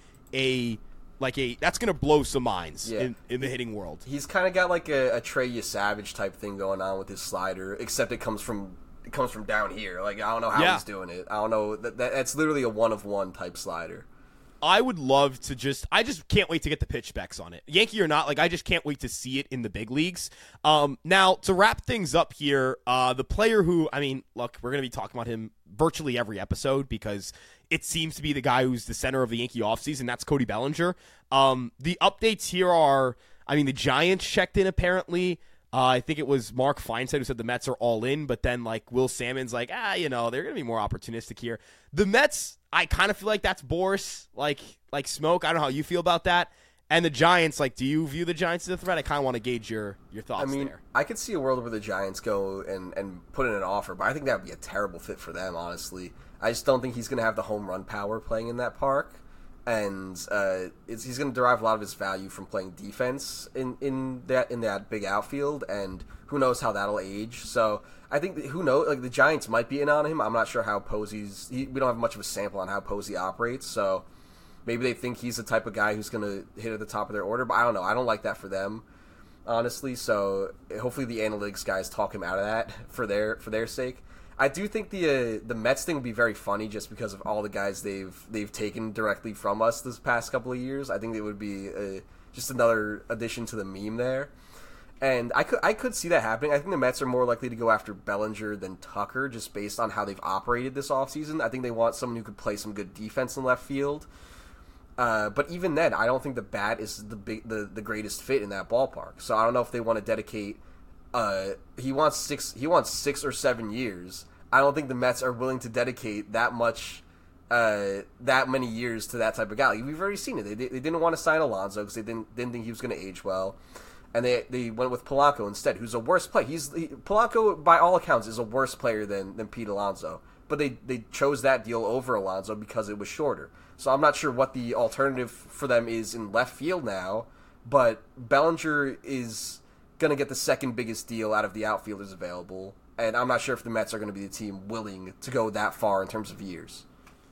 that's going to blow some minds in the hitting world. He's kind of got like a Trey Yesavage type thing going on with his slider, except it comes from down here. Like, I don't know how he's doing it. I don't know. That's literally a one-of-one type slider. I would love to I just can't wait to get the pitch specs on it. Yankee or not, like, I just can't wait to see it in the big leagues. Now, to wrap things up here, the player who, I mean, look, we're going to be talking about him virtually every episode because it seems to be the guy who's the center of the Yankee offseason. That's Cody Bellinger. The updates here are, I mean, the Giants checked in apparently. I think it was Mark Feinsand who said the Mets are all in, but then like Will Salmon's like, they're going to be more opportunistic here. The Mets, I kind of feel like that's Boris, like smoke. I don't know how you feel about that. And the Giants, like, do you view the Giants as a threat? I kind of want to gauge your thoughts there. I could see a world where the Giants go and put in an offer, but I think that would be a terrible fit for them, honestly. I just don't think he's going to have the home run power playing in that park. And he's going to derive a lot of his value from playing defense in that big outfield, and who knows how that'll age. So I think who knows, like the Giants might be in on him. I'm not sure how we don't have much of a sample on how Posey operates, so maybe they think he's the type of guy who's going to hit at the top of their order. But I don't know. I don't like that for them, honestly. So hopefully the analytics guys talk him out of that for their sake. I do think the Mets thing would be very funny just because of all the guys they've taken directly from us this past couple of years. I think it would be just another addition to the meme there, and I could see that happening. I think the Mets are more likely to go after Bellinger than Tucker just based on how they've operated this offseason. I think they want someone who could play some good defense in left field. But even then, I don't think the bat is the greatest fit in that ballpark. So I don't know if they want to dedicate. He wants 6 or 7 years. I don't think the Mets are willing to dedicate that many years to that type of guy. Like, we've already seen it. They didn't want to sign Alonso because they didn't think he was going to age well, and they went with Polanco instead, who's a worse player. Polanco, by all accounts, is a worse player than Pete Alonso, but they chose that deal over Alonso because it was shorter. So I'm not sure what the alternative for them is in left field now, but Bellinger is going to get the second biggest deal out of the outfielders available, and I'm not sure if the Mets are going to be the team willing to go that far in terms of years.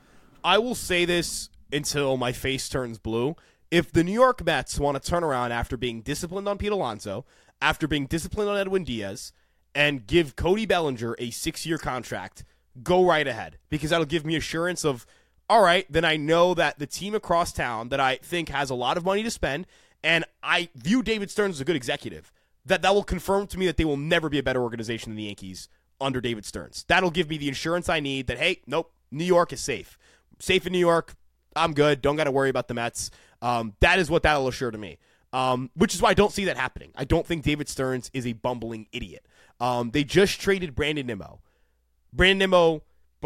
I will say this until my face turns blue. If the New York Mets want to turn around after being disciplined on Pete Alonso, after being disciplined on Edwin Diaz, and give Cody Bellinger a 6-year contract, go right ahead, because that'll give me assurance of, all right, then I know that the team across town that I think has a lot of money to spend, and I view David Stearns as a good executive, that will confirm to me that they will never be a better organization than the Yankees under David Stearns. That'll give me the insurance I need that, hey, nope, New York is safe. Safe in New York, I'm good. Don't got to worry about the Mets. That is what that'll assure to me, which is why I don't see that happening. I don't think David Stearns is a bumbling idiot. They just traded Brandon Nimmo. Brandon Nimmo,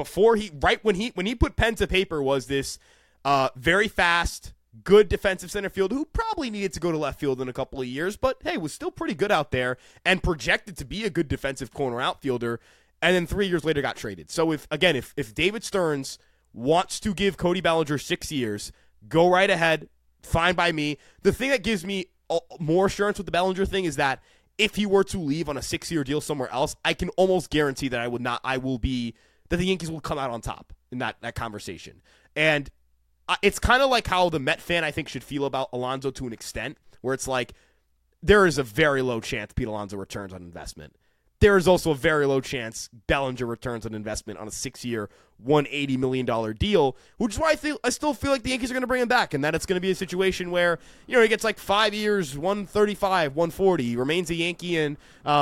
when he put pen to paper, was this very fast, good defensive center field who probably needed to go to left field in a couple of years, but hey, was still pretty good out there and projected to be a good defensive corner outfielder, and then 3 years later got traded. So if David Stearns wants to give Cody Bellinger 6 years, go right ahead, fine by me. The thing that gives me more assurance with the Bellinger thing is that if he were to leave on a 6-year deal somewhere else, I can almost guarantee that that the Yankees will come out on top in that conversation. And it's kind of like how the Met fan, I think, should feel about Alonso to an extent, where it's like there is a very low chance Pete Alonso returns on investment. There is also a very low chance Bellinger returns on investment on a 6-year, $180 million deal, which is why I still feel like the Yankees are going to bring him back, and that it's going to be a situation where, he gets like 5 years, 135, 140, he remains a Yankee, and,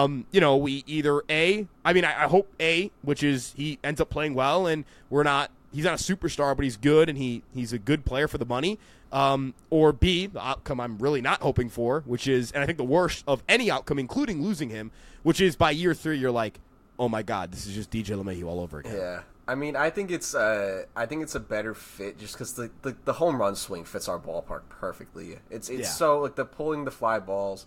we either I hope which is he ends up playing well, and he's not a superstar, but he's good, and he's a good player for the money. Or B, the outcome I'm really not hoping for, which is, and I think the worst of any outcome, including losing him, which is by year 3, you're like, oh my God, this is just DJ LeMahieu all over again. Yeah. I mean, I think it's a better fit just because the home run swing fits our ballpark perfectly. It's so, like, the pulling the fly balls,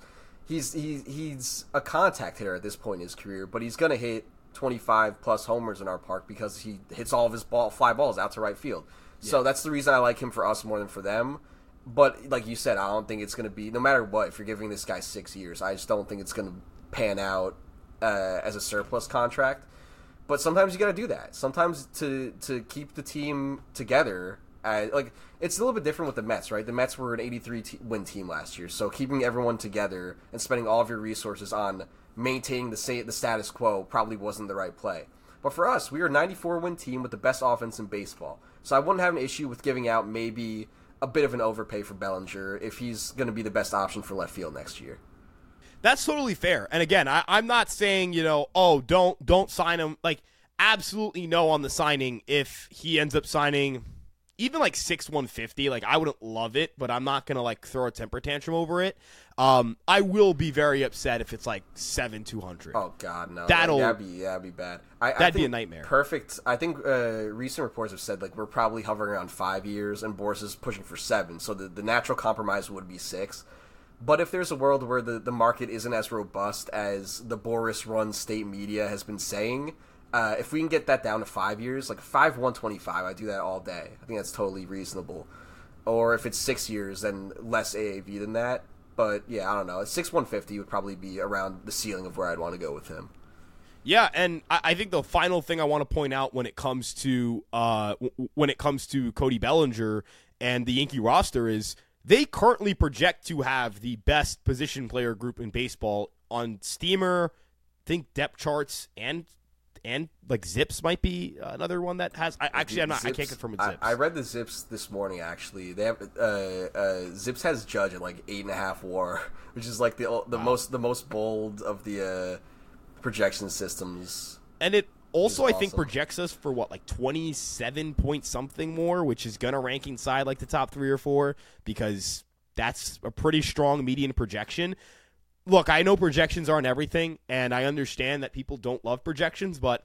he's a contact hitter at this point in his career, but he's gonna hit 25 plus homers in our park because he hits all of his fly balls out to right field. Yeah. So that's the reason I like him for us more than for them. But like you said, I don't think it's going to be, no matter what, if you're giving this guy 6 years, I just don't think it's going to pan out as a surplus contract. But sometimes you got to do that. Sometimes to keep the team together, like it's a little bit different with the Mets, right? The Mets were an 83-win team last year, so keeping everyone together and spending all of your resources on maintaining the status quo probably wasn't the right play. But for us, we are a 94-win team with the best offense in baseball. So I wouldn't have an issue with giving out maybe a bit of an overpay for Bellinger if he's going to be the best option for left field next year. That's totally fair. And again, I'm not saying, don't sign him. Like, absolutely no on the signing if he ends up signing even like 6/150. Like, I wouldn't love it, but I'm not going to like throw a temper tantrum over it. I will be very upset if it's like 7/200. Oh God, no! That'd be bad. That'd be a nightmare. Perfect. I think recent reports have said like we're probably hovering around 5 years, and Boris is pushing for 7. So the natural compromise would be 6. But if there's a world where the market isn't as robust as the Boris-run state media has been saying, if we can get that down to 5 years, like 5/125, I do that all day. I think that's totally reasonable. Or if it's 6 years, then less AAV than that. But yeah, I don't know. 6/150 would probably be around the ceiling of where I'd want to go with him. Yeah, and I think the final thing I want to point out when it comes to Cody Bellinger and the Yankee roster is they currently project to have the best position player group in baseball on Steamer. I think depth charts and like Zips might be another one that has. I can't confirm with Zips. I read the Zips this morning. Actually, they have Zips has Judge at like 8.5 WAR, which is like the most bold of the projection systems. And it also I think projects us for what, like 27 point something more, which is gonna rank inside like the top 3 or 4 because that's a pretty strong median projection. Look, I know projections aren't everything, and I understand that people don't love projections, but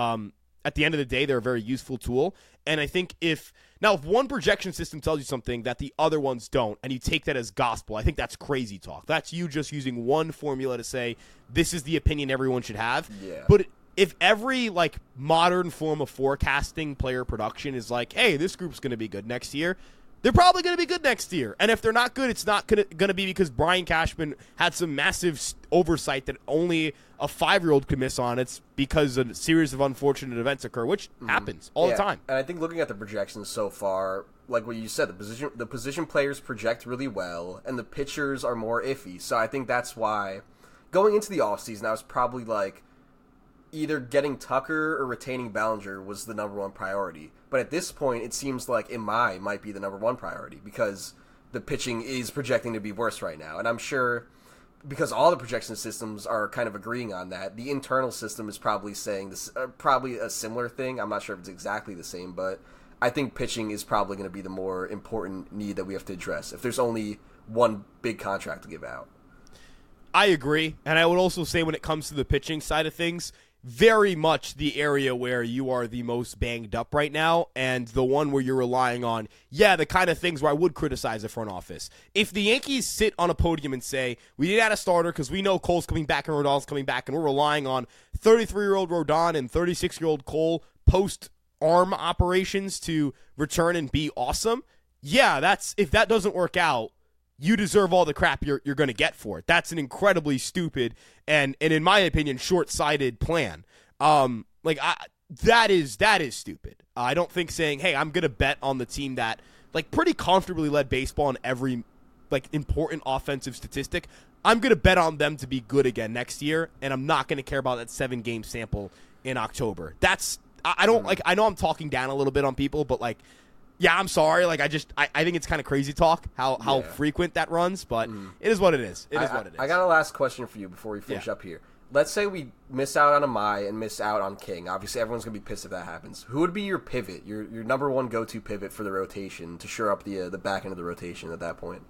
at the end of the day, they're a very useful tool. And I think if one projection system tells you something that the other ones don't, and you take that as gospel, I think that's crazy talk. That's you just using one formula to say, this is the opinion everyone should have. Yeah. But if every like modern form of forecasting player production is like, hey, this group's going to be good next year, they're probably going to be good next year. And if they're not good, it's not going to be because Brian Cashman had some massive oversight that only a 5-year-old could miss on. It's because a series of unfortunate events occur, which happens all the time. And I think looking at the projections so far, like what you said, the position players project really well, and the pitchers are more iffy. So I think that's why going into the offseason, I was probably like, either getting Tucker or retaining Bellinger was the number one priority. But at this point, it seems like Imai might be the number one priority because the pitching is projecting to be worse right now. And I'm sure because all the projection systems are kind of agreeing on that, the internal system is probably saying this, probably a similar thing. I'm not sure if it's exactly the same, but I think pitching is probably going to be the more important need that we have to address if there's only one big contract to give out. I agree. And I would also say when it comes to the pitching side of things, very much the area where you are the most banged up right now and the one where you're relying on, the kind of things where I would criticize the front office. If the Yankees sit on a podium and say, we need to add a starter because we know Cole's coming back and Rodon's coming back and we're relying on 33-year-old Rodon and 36-year-old Cole post-arm operations to return and be awesome, if that doesn't work out, you deserve all the crap you're going to get for it. That's an incredibly stupid and in my opinion, short-sighted plan. That is stupid. I don't think saying, hey, I'm going to bet on the team that like pretty comfortably led baseball in every like important offensive statistic. I'm going to bet on them to be good again next year, and I'm not going to care about that 7-game sample in October. I don't like. I know I'm talking down a little bit on people, but like. Yeah, I'm sorry. Like, I think it's kind of crazy talk how frequent that runs, but it is what it is. It is what it is. I got a last question for you before we finish up here. Let's say we miss out on Amai and miss out on King. Obviously, everyone's going to be pissed if that happens. Who would be your pivot, your number one go-to pivot for the rotation to shore up the back end of the rotation at that point?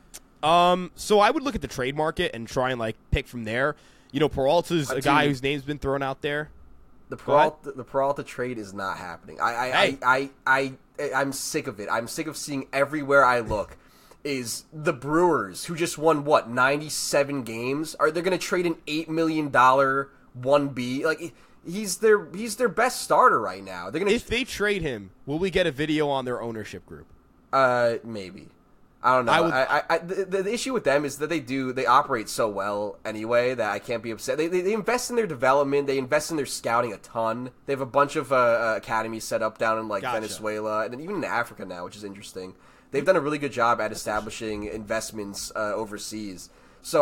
So I would look at the trade market and try and, like, pick from there. You know, Peralta's a guy whose name's been thrown out there. The Peralta trade is not happening. I'm sick of it. I'm sick of seeing everywhere I look. is the Brewers, who just won, 97 games? They're going to trade an $8 million 1B? Like, he's their best starter right now. They're gonna If they trade him, will we get a video on their ownership group? Maybe. I don't know. The issue with them is that they operate so well anyway that I can't be upset. They invest in their development. They invest in their scouting a ton. They have a bunch of academies set up down in Venezuela and even in Africa now, which is interesting. They've done a really good job at establishing investments overseas. So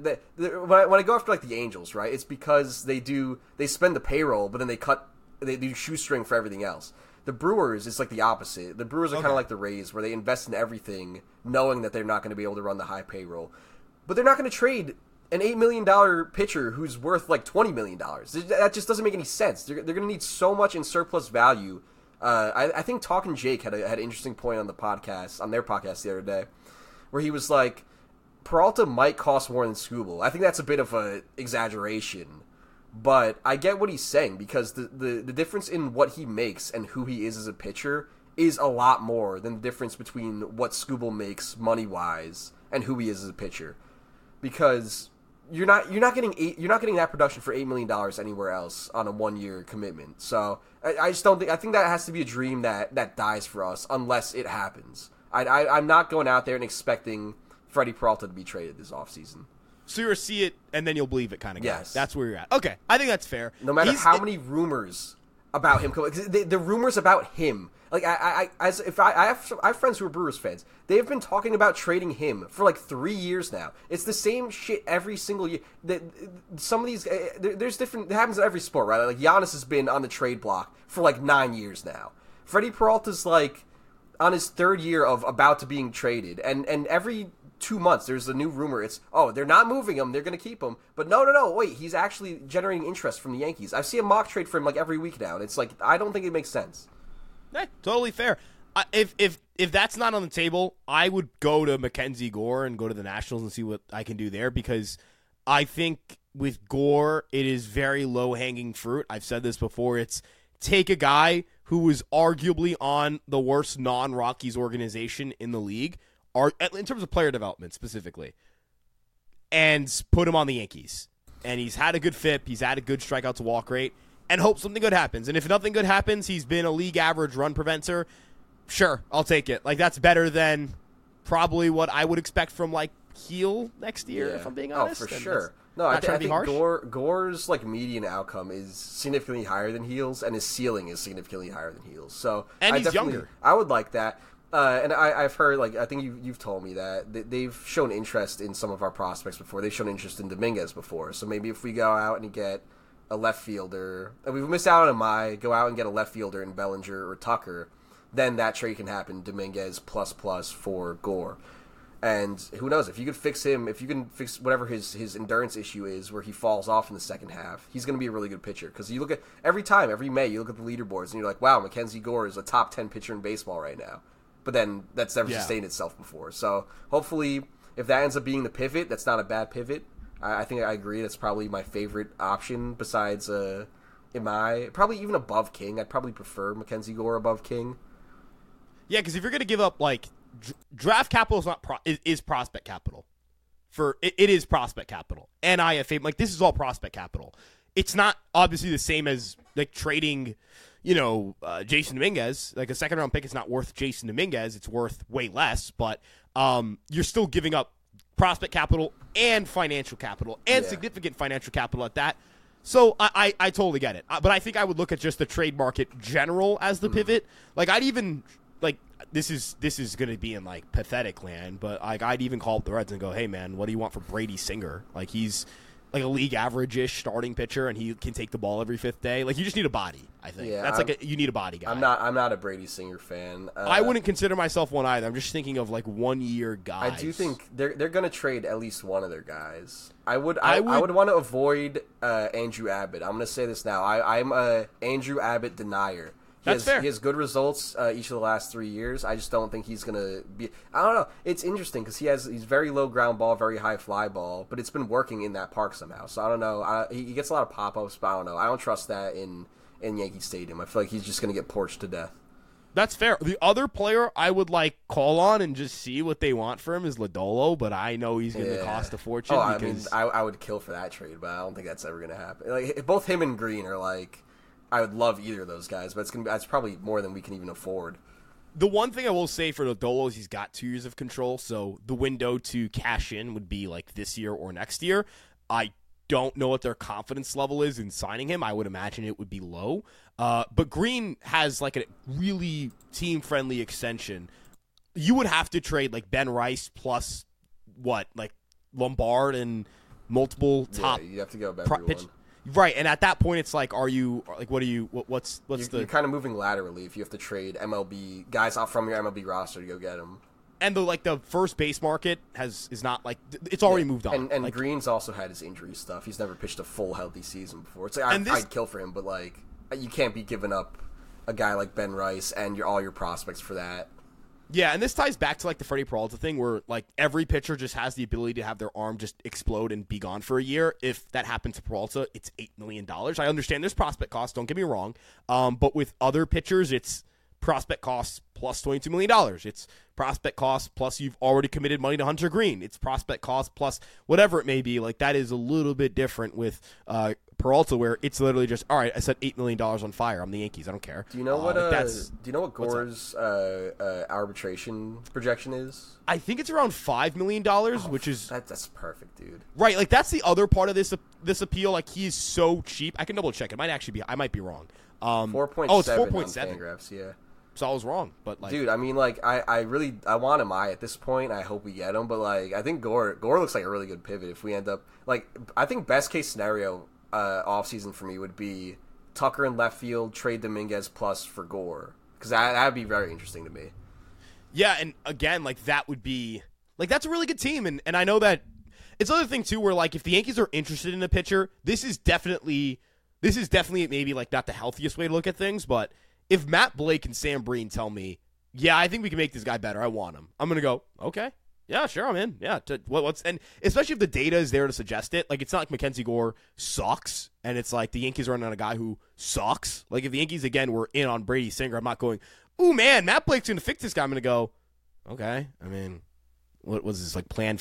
when I go after the Angels, right? It's because they spend the payroll, but then they do shoestring for everything else. The Brewers is the opposite. The Brewers are kind of like the Rays, where they invest in everything, knowing that they're not going to be able to run the high payroll. But they're not going to trade an $8 million pitcher who's worth $20 million. That just doesn't make any sense. They're going to need so much in surplus value. I think Talkin' Jake had an interesting point on their podcast the other day, where he was like, Peralta might cost more than Skubal. I think that's a bit of an exaggeration. But I get what he's saying, because the difference in what he makes and who he is as a pitcher is a lot more than the difference between what Skubal makes money-wise and who he is as a pitcher. Because you're not getting that production for $8 million anywhere else on a 1-year commitment. So I just don't think. I think that has to be a dream that dies for us unless it happens. I'm not going out there and expecting Freddie Peralta to be traded this offseason. So you'll see it, and then you'll believe it kind of guy. Yes. That's where you're at. Okay, I think that's fair. No matter how many rumors about him, the rumors about him, I have friends who are Brewers fans. They've been talking about trading him for 3 years now. It's the same shit every single year. Some of these, there's different. It happens in every sport, right? Giannis has been on the trade block for 9 years now. Freddie Peralta's on his 3rd year of about to being traded, and every 2 months there's a new rumor. It's they're not moving him, they're going to keep him. But no, wait, he's actually generating interest from the Yankees. I see a mock trade for him every week now, and it's I don't think it makes sense. Totally fair. If that's not on the table, I would go to Mackenzie Gore and go to the Nationals and see what I can do there, because I think with Gore it is very low hanging fruit. I've said this before. It's take a guy who was arguably on the worst non-Rockies organization in the league, in terms of player development specifically, and put him on the Yankees. And he's had a good FIP, he's had a good strikeout to walk rate, and hope something good happens. And if nothing good happens, he's been a league average run preventer. Sure, I'll take it. That's better than probably what I would expect from Heel next year, if I'm being honest. Oh, for sure. No, I think Gore's median outcome is significantly higher than Heel's, and his ceiling is significantly higher than Heel's. So and he's younger. I would like that. And I've heard, I think you've told me that they've shown interest in some of our prospects before. They've shown interest in Dominguez before. So maybe if we go out and get a left fielder, and we've missed out on Amai, go out and get a left fielder in Bellinger or Tucker, then that trade can happen. Dominguez plus for Gore. And who knows, if you can fix whatever his endurance issue is, where he falls off in the second half, he's going to be a really good pitcher. Because you look at every May, you look at the leaderboards, and you're like, wow, Mackenzie Gore is a top 10 pitcher in baseball right now. But then that's never sustained itself before. So hopefully, if that ends up being the pivot, that's not a bad pivot. I think I agree. That's probably my favorite option besides probably even above King. I'd probably prefer Mackenzie Gore above King. Yeah, because if you're going to give up draft capital is prospect capital. It is prospect capital. And IFA, this is all prospect capital. It's not obviously the same as trading, Jason Dominguez. A second round pick is not worth Jason Dominguez. It's worth way less, but you're still giving up prospect capital and financial capital and significant financial capital at that. So I totally get it. But I think I would look at just the trade market general as the pivot. I'd even this is going to be in pathetic land, but I'd even call up the Reds and go, hey man, what do you want for Brady Singer? He's a league average-ish starting pitcher, and he can take the ball every 5th day. You just need a body, I think. Yeah, that's you need a body guy. I'm not a Brady Singer fan. I wouldn't consider myself one either. I'm just thinking of 1-year guys. I do think they're going to trade at least one of their guys. I would want to avoid Andrew Abbott. I'm going to say this now. I'm a Andrew Abbott denier. That's fair. He has good results each of the last 3 years. I just don't think he's going to be... I don't know. It's interesting because he's very low ground ball, very high fly ball, but it's been working in that park somehow. So I don't know. He gets a lot of pop-ups, but I don't know. I don't trust that in Yankee Stadium. I feel like he's just going to get porched to death. That's fair. The other player I would call on and just see what they want for him is Lodolo, but I know he's going to cost a fortune. Oh, I would kill for that trade, but I don't think that's ever going to happen. Like both him and Green are I would love either of those guys, but that's probably more than we can even afford. The one thing I will say for Lodolo is he's got 2 years of control, so the window to cash in would be this year or next year. I don't know what their confidence level is in signing him. I would imagine it would be low. But Green has a really team-friendly extension. You would have to trade Ben Rice plus Lombard and multiple top. Yeah, you have to go about everyone. Right, and at that point, it's what's you're kind of moving laterally if you have to trade MLB guys off from your MLB roster to go get them. And the first base market is not it's already moved on. And Green's also had his injury stuff. He's never pitched a full healthy season before. It's I'd kill for him, but you can't be giving up a guy like Ben Rice and all your prospects for that. Yeah, and this ties back to the Freddie Peralta thing where every pitcher just has the ability to have their arm just explode and be gone for a year. If that happened to Peralta, it's $8 million. I understand there's prospect costs, don't get me wrong. But with other pitchers, it's prospect costs plus $22 million. It's prospect costs plus you've already committed money to Hunter Green. It's prospect costs plus whatever it may be. That is a little bit different with Peralta, where it's literally just, all right, I set $8 million on fire. I'm the Yankees. I don't care. Do you know what? Do you know what Gore's arbitration projection is? I think it's around $5 million, which is that's perfect, dude. Right, that's the other part of this appeal. He's so cheap. I can double check. It might actually be. I might be wrong. 4.7. Oh, it's 4.7. Fangraphs, yeah. So I was wrong, but dude, I mean, I really want him at this point. I hope we get him, but I think Gore looks like a really good pivot if we end up I think best case scenario offseason for me would be Tucker in left field, trade Dominguez plus for Gore, because that'd be very interesting to me. Yeah, and again, that would be that's a really good team, and I know that it's another thing too where if the Yankees are interested in a pitcher, this is definitely maybe not the healthiest way to look at things, but if Matt Blake and Sam Breen tell me, yeah, I think we can make this guy better, I want him, I'm gonna go, okay, yeah, sure, I'm in. Yeah, and especially if the data is there to suggest it. It's not like Mackenzie Gore sucks, and it's the Yankees are running on a guy who sucks. If the Yankees again were in on Brady Singer, I'm not going, ooh man, Matt Blake's gonna fix this guy. I'm gonna go, okay. I mean, what was this plan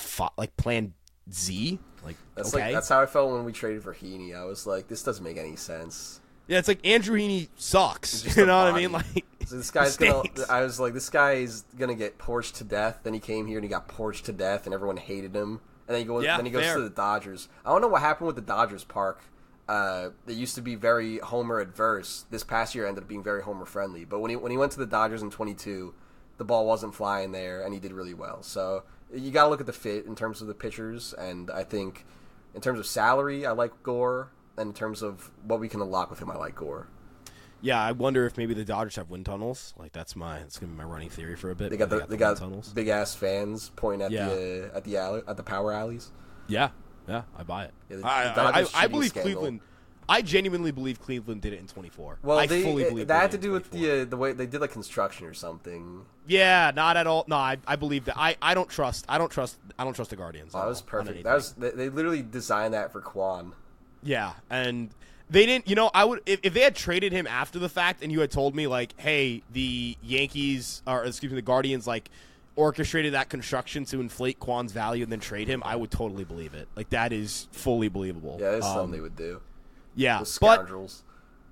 Z? That's okay. That's how I felt when we traded for Heaney. I was like, this doesn't make any sense. Yeah, it's Andrew Heaney sucks. You know what I mean? So this guy's gonna. I was like, this guy is gonna get porched to death. Then he came here and he got porched to death, and everyone hated him. And then he goes. Then he goes to the Dodgers. I don't know what happened with the Dodgers park. They used to be very homer adverse. This past year ended up being very homer friendly. But when he went to the Dodgers in 22, the ball wasn't flying there, and he did really well. So you got to look at the fit in terms of the pitchers, and I think in terms of salary, I like Gore. And in terms of what we can unlock with him, I like Gore. Yeah, I wonder if maybe the Dodgers have wind tunnels. It's gonna be my running theory for a bit. They got big ass fans pointing at the power alleys. Yeah, I buy it. Yeah, I believe Cleveland. I genuinely believe Cleveland did it in 24. Well, I fully believe that had to do with the way they did construction or something. Yeah, not at all. No, I believe that. I don't trust the Guardians. Oh, that was perfect. They literally designed that for Kwan. Yeah, and they didn't. I would if they had traded him after the fact, and you had told me hey, the Yankees the Guardians orchestrated that construction to inflate Kwan's value and then trade him, I would totally believe it. That is fully believable. Yeah, that's something they would do. Yeah, those scoundrels.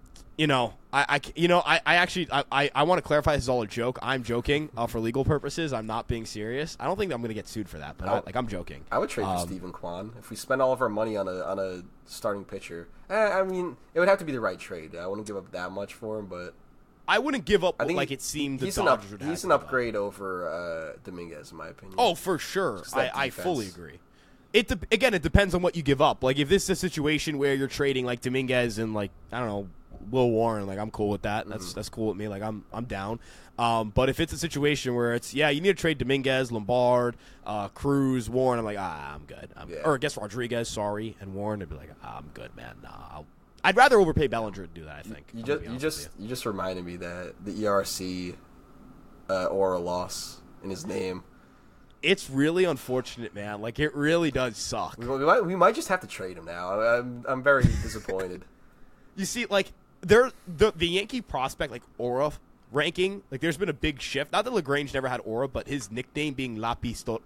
I want to clarify this is all a joke. I'm joking for legal purposes. I'm not being serious. I don't think I'm going to get sued for that, but I'm joking. I would trade for Stephen Kwan if we spend all of our money on a starting pitcher. I mean, it would have to be the right trade. I wouldn't give up that much for him, but I wouldn't give up it seemed the Dodgers would have. He's an upgrade over Dominguez, in my opinion. Oh, for sure. I fully agree. It depends on what you give up. If this is a situation where you're trading Dominguez and I don't know, Will Warren, I'm cool with that. That's cool with me. I'm down. But if it's a situation where it's you need to trade Dominguez, Lombard, Cruz, Warren, I'm I'm good. Or I guess Rodriguez, and Warren, I'd be I'm good, man. Nah, I'd rather overpay Bellinger to do that. I think you just reminded me that the ERC aura loss in his name. It's really unfortunate, man. It really does suck. We might just have to trade him now. I'm very disappointed. You see, the Yankee prospect aura ranking, like there's been a big shift. Not that Lagrange never had aura, but his nickname being La Pistola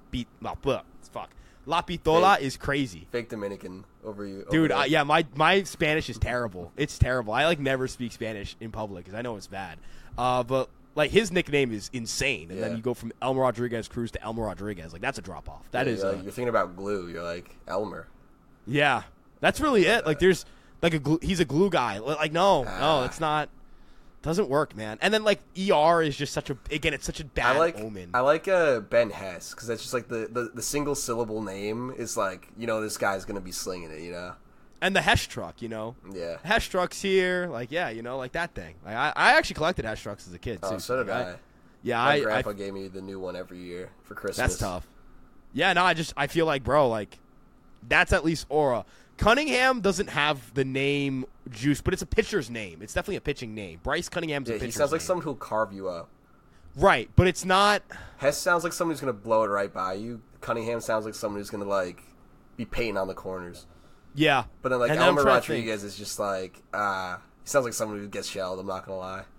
is crazy. Fake Dominican over you. Dude, yeah, my Spanish is terrible. It's terrible. I, like, never speak Spanish in public because I know it's bad. But, like, his nickname is insane. And then you go from Elmer Rodriguez Cruz to Elmer Rodriguez. Like, that's a drop-off. That is. You're thinking about glue. You're like, Elmer. Yeah. That's really it. Like, there's, like, he's a glue guy. Like, no, it's not. Doesn't work, man. And then, like, ER is just such a, again, it's such a bad omen. I like Ben Hess, because that's just, like, the single syllable name is, like, you know, this guy's going to be slinging it, you know? And the Hesh truck, you know? Yeah. Hesh truck's here. Like, yeah, you know, like that thing. Like, I actually collected Hesh trucks as a kid, too. Oh, so did I. Yeah, My grandpa gave me the new one every year for Christmas. That's tough. Yeah, no, I feel like, bro, like, that's at least aura. Cunningham doesn't have the name Juice, but it's a pitcher's name. It's definitely a pitching name. Bryce Cunningham's a pitcher's name. He sounds like someone who'll carve you up. Right, but it's not. Hess sounds like someone who's going to blow it right by you. Cunningham sounds like someone who's going to, like, be painting on the corners. Yeah. But then, like, Elmer Rodriguez is just like, he sounds like someone who gets shelled, I'm not going to lie.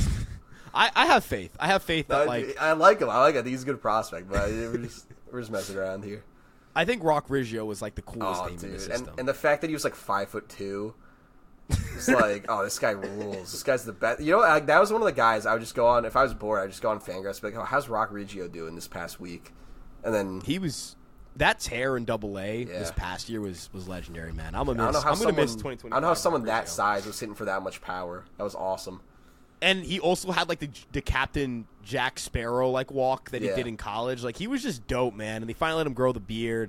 I have faith. I have faith that, like. I like him. I think he's a good prospect, but we're just messing around here. I think Rock Riggio was, like, the coolest name in the system. And the fact that he was, like, 5'2", it's like, oh, this guy rules. This guy's the best. You know, that was one of the guys I would just go on, if I was bored, I'd just go on Fangraphs and be like, oh, how's Rock Riggio doing this past week? And then he was, that tear in AA this past year was legendary, man. I'm going to miss 2020. I don't know how someone that size was hitting for that much power. That was awesome. And he also had, like, the Captain Jack Sparrow, like, walk that he did in college. Like, he was just dope, man. And they finally let him grow the beard.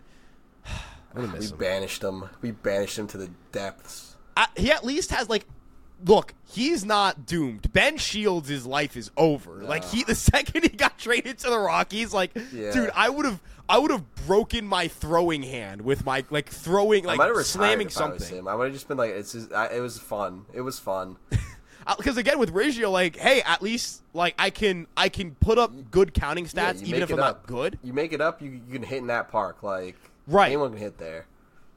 We banished him. We banished him to the depths. He at least has, like, look, he's not doomed. Ben Shields' life is over. No. Like, the second he got traded to the Rockies, like, dude, I would have broken my throwing hand with my, like, throwing, like, slamming something. I would have just been like, it was fun. It was fun. Because again, with Riggio, like, hey, at least, like, I can put up good counting stats even if I'm not good. You make it up, you can hit in that park, like, right. Anyone can hit there.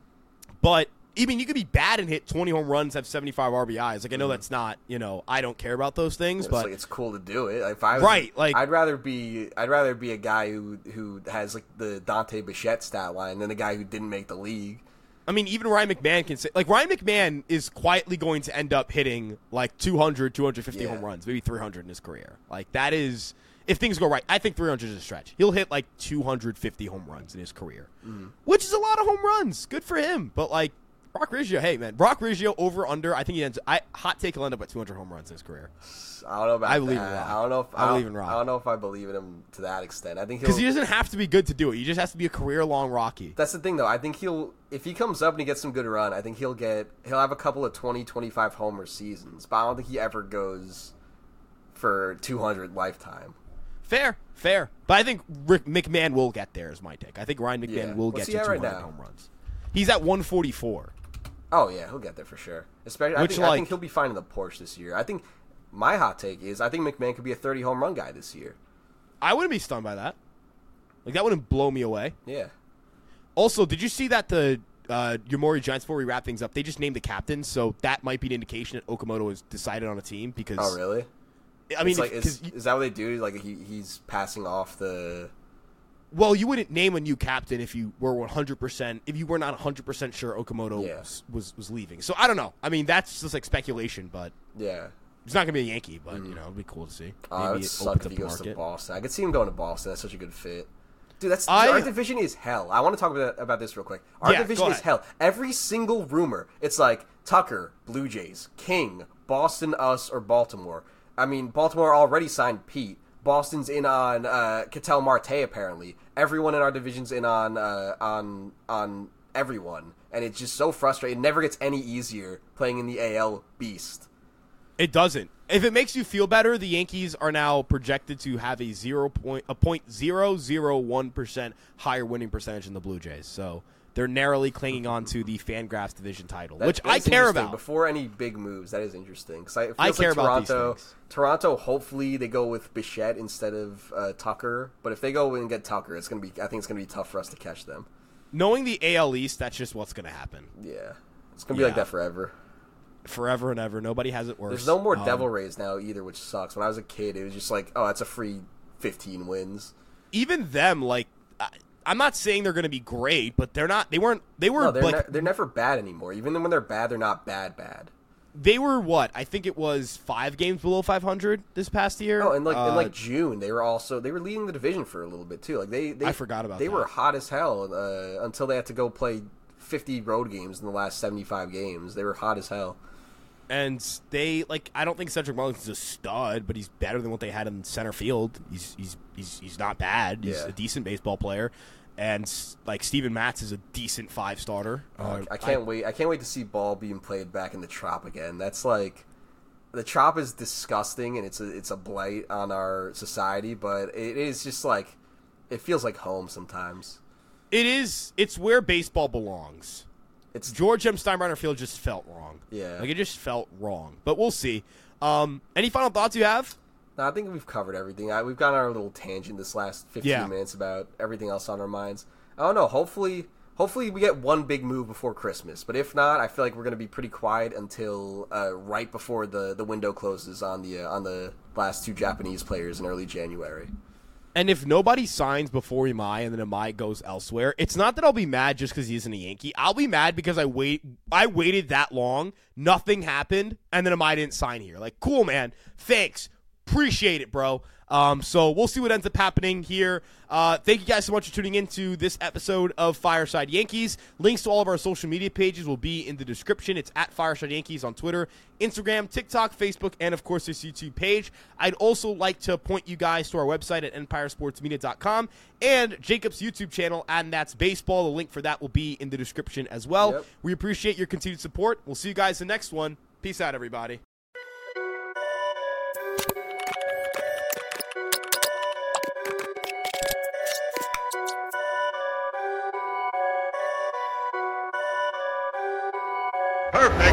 But even you could be bad and hit 20 home runs, have 75 RBIs. Like, I know that's not, you know, I don't care about those things, but like, it's cool to do it. Like, if I was, like, I'd rather be a guy who has, like, the Dante Bichette stat line than a guy who didn't make the league. I mean, even Ryan McMahon can say, like, Ryan McMahon is quietly going to end up hitting, like, 200, 250 home runs, maybe 300 in his career. Like, that is, if things go right, I think 300 is a stretch. He'll hit, like, 250 home runs in his career, which is a lot of home runs. Good for him. But, like, Rock Riggio, hey, man, Rock Riggio over under, I think he ends, hot take, he'll end up at 200 home runs in his career. I don't know about I believe in Rock. I don't know if I believe in Rock. I don't know if I believe in him to that extent. I think because he doesn't have to be good to do it. He just has to be a career-long Rocky. That's the thing, though. I think if he comes up and he gets some good run, I think he'll have a couple of 20, 25 homer seasons. But I don't think he ever goes for 200 lifetime. Fair. But I think McMahon will get there. Is my take. I think Ryan McMahon will get to 200 home runs. He's at 144. Oh yeah, he'll get there for sure. Especially, I think he'll be fine in the Porsche this year. I think. My hot take is I think McMahon could be a 30 home run guy this year. I wouldn't be stunned by that. Like, that wouldn't blow me away. Yeah. Also, did you see that the Yomiuri Giants, before we wrap things up, they just named the captain, so that might be an indication that Okamoto has decided on a team because... Oh, really? I mean... is that what they do? Like, he's passing off the... Well, you wouldn't name a new captain if you were 100%, if you were not 100% sure Okamoto was leaving. So, I don't know. I mean, that's just, like, speculation, but... Yeah. He's not going to be a Yankee, but, you know, it'd be cool to see. Maybe it would suck if he goes to Boston. I could see him going to Boston. That's such a good fit. Dude, our division is hell. I want to talk about this real quick. Our division is hell. Every single rumor, it's like Tucker, Blue Jays, King, Boston, us, or Baltimore. I mean, Baltimore already signed Pete. Boston's in on Ketel Marte, apparently. Everyone in our division's in on everyone. And it's just so frustrating. It never gets any easier playing in the AL Beast. It doesn't. If it makes you feel better, the Yankees are now projected to have a 0.001% higher winning percentage than the Blue Jays. So they're narrowly clinging on to the Fangraphs division title, which I care about. Before any big moves, that is interesting. Because I care about these things. Toronto, hopefully they go with Bichette instead of Tucker. But if they go and get Tucker, I think it's gonna be tough for us to catch them. Knowing the AL East, that's just what's gonna happen. Yeah, it's gonna be like that forever. forever and ever. Nobody has it worse. There's no more Devil Rays now either, which sucks. When I was a kid, it was just like, oh, that's a free 15 wins. Even them, like, I'm not saying they're going to be great, but they're not. They were. No, like, they're never bad anymore. Even when they're bad, they're not bad. They were what? I think it was 5 games below 500 this past year. Oh, and like June, they were leading the division for a little bit too. Like they I forgot about they that. were hot as hell until they had to go play 50 road games in the last 75 games. They were hot as hell. And they I don't think Cedric Mullins is a stud, but he's better than what they had in center field. He's not bad. He's a decent baseball player. And like Steven Matz is a decent 5-starter. I can't wait. I can't wait to see ball being played back in the Trop again. That's like the Trop is disgusting and it's a blight on our society, but it is just like it feels like home sometimes. It is. It's where baseball belongs. It's George M. Steinbrenner Field just felt wrong. Yeah, like it just felt wrong. But we'll see. Any final thoughts you have? No, I think we've covered everything. We've gone on our little tangent this last 15 minutes about everything else on our minds. I don't know. Hopefully we get one big move before Christmas. But if not, I feel like we're going to be pretty quiet until right before the window closes on the last 2 Japanese players in early January. And if nobody signs before Imai and then Imai goes elsewhere, it's not that I'll be mad just because he isn't a Yankee. I'll be mad because I waited that long, nothing happened, and then Imai didn't sign here. Like, cool, man. Thanks. Appreciate it, bro. So we'll see what ends up happening here. Thank you guys so much for tuning into this episode of Fireside Yankees. Links to all of our social media pages will be in the description. It's at Fireside Yankees on Twitter, Instagram, TikTok, Facebook, and of course this YouTube page. I'd also like to point you guys to our website at empiresportsmedia.com and Jacob's YouTube channel, and that's baseball. The link for that will be in the description as well. Yep. We appreciate your continued support. We'll see you guys in the next one. Peace out, everybody. Perfect.